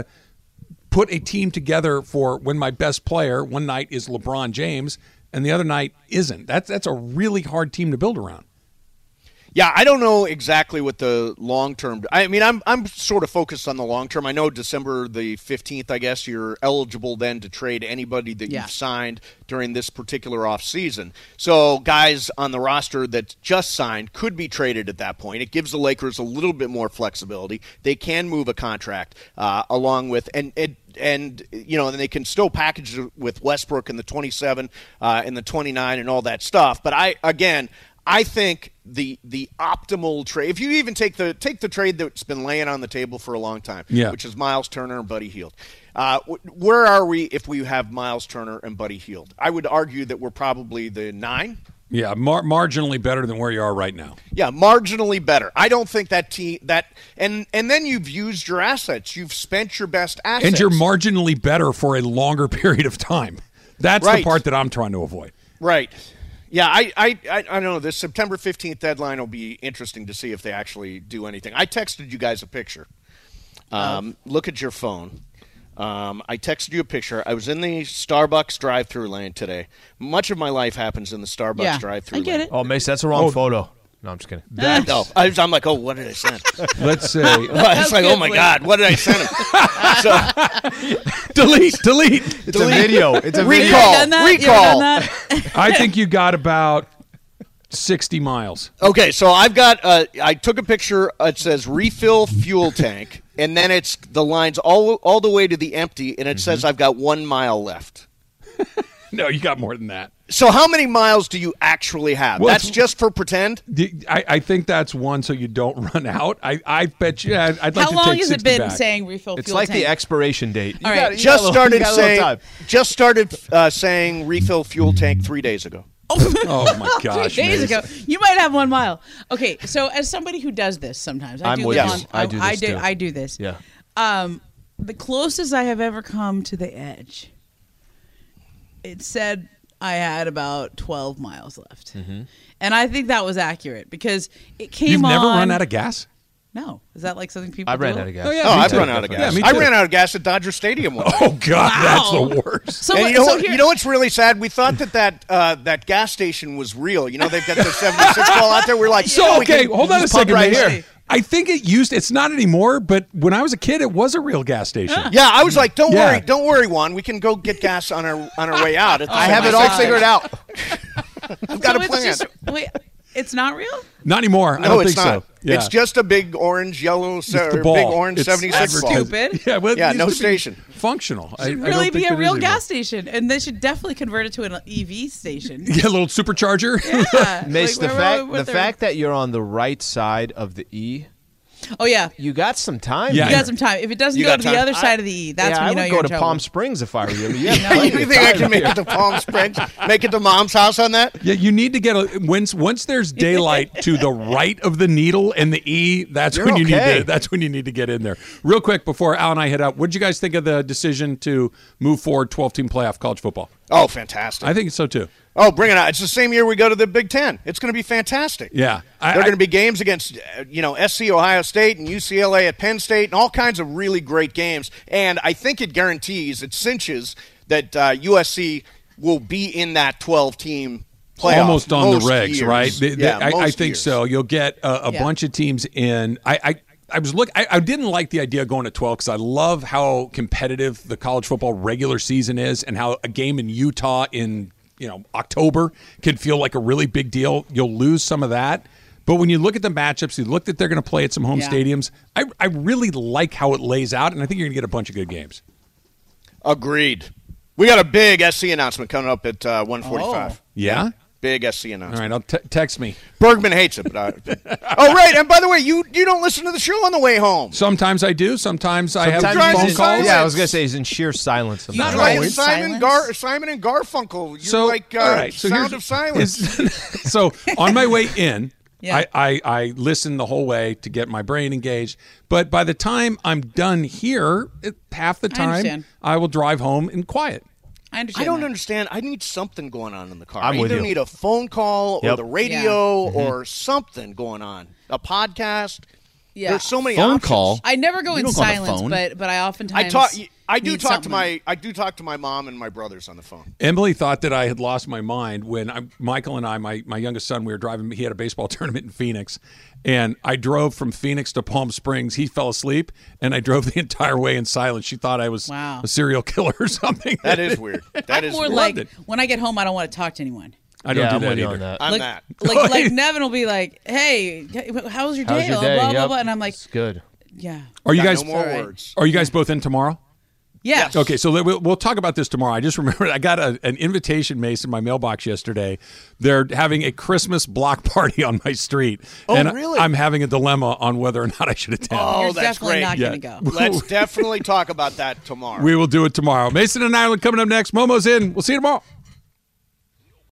put a team together for when my best player one night is LeBron James and the other night isn't. That's that's a really hard team to build around. Yeah, I don't know exactly what the long term. I mean, I'm I'm sort of focused on the long term. I know December the fifteenth, I guess you're eligible then to trade anybody that Yeah. you've signed during this particular off season. So guys on the roster that just signed could be traded at that point. It gives the Lakers a little bit more flexibility. They can move a contract uh, along with and it. And, you know, then they can still package it with Westbrook and the twenty-seven uh, and the twenty-nine and all that stuff. But I, again, I think the the optimal trade, if you even take the take the trade that's been laying on the table for a long time, Yeah. which is Miles Turner and Buddy Hield. Uh, wh- where are we if we have Miles Turner and Buddy Hield? I would argue that we're probably the nine. Yeah, mar- marginally better than where you are right now. Yeah, marginally better. I don't think that team that and and then you've used your assets. You've spent your best assets. And you're marginally better for a longer period of time. That's the Right. part that I'm trying to avoid. Right. Yeah, I, I, I, I don't know. This September fifteenth deadline will be interesting to see if they actually do anything. I texted you guys a picture. Um, Look at your phone. Um, I texted you a picture. I was in the Starbucks drive-through lane today. Much of my life happens in the Starbucks Yeah, drive-through I get lane. it. Oh, Mace, that's the wrong Oh. photo. No, I'm just kidding. That's, No, I was, I'm like, oh, what did I send? Let's say I was like, oh my God, what did I send him? so, delete, delete. It's a video. It's a recall, video. Done that? You ever recall. done that? I think you got about sixty miles. Okay, so I've got. Uh, I took a picture. It says refill fuel tank, and then it's the lines all all the way to the empty, and it says I've got one mile left. No, you got more than that. So how many miles do you actually have? Well, That's it's- just for pretend. The- I, I think that's one so you don't run out. I, I bet you. I'd like How to long take has it sixty been back. saying refill It's fuel like tank? the expiration date. You All got- right. you got a Just little- started you got a little saying. time. Just started uh, saying refill fuel tank three days ago. Oh my gosh! Three days Mace. ago, you might have one mile. Okay, so as somebody who does this sometimes, I I'm do with this you. on, I do I this do, too. I do this. Yeah. Um, the closest I have ever come to the edge, it said I had about twelve miles left. Mm-hmm. And I think that was accurate because it came You've on. never run out of gas? No. Is that like something people I ran do? out of gas. Oh, yeah, Oh, me I've too. run out of gas. Yeah, me I too. ran out of gas at Dodger Stadium one Oh, God, that's Wow. the worst. So, and what- you know, so what, here- you know what's really sad? We thought that that, uh, that gas station was real. You know, they've got the seventy-six ball out there. We're like, So, yeah, we okay, can hold on a just pump second right Mace. here. I think it used, it's not anymore, but when I was a kid, it was a real gas station. Yeah, I was like, don't Yeah. worry, don't worry, Juan. We can go get gas on our on our way out. At the I have it all seventy-six. figured out. I've got so a it's plan. just, wait, it's not real? Not anymore. I No, don't it's think not. so. Yeah. It's just a big orange, yellow, It's the or ball. big orange It's seventy-six ball. advertising. Stupid. Yeah, well, it Yeah, used no to be station. Functional. I, I Should don't really be think a it real is gas station, and they should definitely convert it to an E V station. Yeah, a little supercharger. Yeah. Mace, Like, the where- fact where the they're- fact that you're on the right side of the E, Oh yeah, you got some time. Yeah. you here. got some time. If it doesn't You go got to the time. other side of the E, that's yeah, when you I know would you're go in to trouble. Palm Springs if I were you. You have No, plenty You of think I time can make here. it to Palm Springs? Make it to Mom's house on that? Yeah, you need to get a once once there's daylight to the right of the needle and the E. That's You're when you okay. need to. That's when you need to get in there. Real quick before Al and I head out, what did you guys think of the decision to move forward twelve team playoff college football? Oh, fantastic. I think so too. Oh, bring it on. It's the same year we go to the Big Ten. It's going to be fantastic. Yeah, I- There are I- going to be games against, uh, you know, S C Ohio State and U C L A at Penn State and all kinds of really great games. And I think it guarantees, it cinches that uh, U S C will be in that twelve team playoff. Almost on most the regs, years. right? They- they- yeah, I, I most think years. so. You'll get a, a Yeah. bunch of teams in. I. I I was look. I, I didn't like the idea of going to twelve because I love how competitive the college football regular season is, and how a game in Utah in you know October can feel like a really big deal. You'll lose some of that, but when you look at the matchups, you look that they're going to play at some home Yeah. stadiums. I I really like how it lays out, and I think you're going to get a bunch of good games. Agreed. We got a big S C announcement coming up at uh, one forty-five. Oh. Yeah. Big S C All announcement. right, I'll t- text me. Bergman hates it. But I, oh, right. And by the way, you, you don't listen to the show on the way home. Sometimes I do. Sometimes I have Sometimes drives phone he's in in- calls. Yeah, I was gonna say he's in sheer silence. You about it. drive always. Simon, Silence? Gar- Simon and Garfunkel. You're So, like uh, all right, so Sound here's- of Silence. is- so on my way in, Yeah. I, I, I listen the whole way to get my brain engaged. But by the time I'm done here, it, half the I time understand. I, will drive home in quiet. I understand. I don't that. understand. I need something going on in the car. I'm I with either you. need a phone call or Yep. the radio Yeah. or something going on. A podcast. Yeah. There's so many Phone options. call. I never go You in don't go on the silence, phone. but but I oftentimes I talk. I do need talk to something. my. I do talk to my mom and my brothers on the phone. Emily thought that I had lost my mind when I, Michael and I, my, my youngest son, we were driving. He had a baseball tournament in Phoenix, and I drove from Phoenix to Palm Springs. He fell asleep, and I drove the entire way in silence. She thought I was Wow. a serial killer or something. That is weird. That I'm is more weird. like it. when I get home, I don't want to talk to anyone. I don't Yeah, do I'm that with you either. on that. I'm like, that. like, like Nevin will be like, "Hey, how was your day?" How's your Blah, day? Blah, blah, Yep. blah. And I'm like, It's good. "Yeah, Are you Got guys no more All right. words. Are you guys both in tomorrow? yeah." Okay, so we'll, we'll talk about this tomorrow. I just remembered I got a, an invitation, Mace, in my mailbox yesterday. They're having a Christmas block party on my street. Oh, and really? I'm having a dilemma on whether or not I should attend. Oh, You're that's definitely great. not Yeah. going to go. Let's definitely talk about that tomorrow. We will do it tomorrow. Mason and Ireland coming up next. Momo's in. We'll see you tomorrow.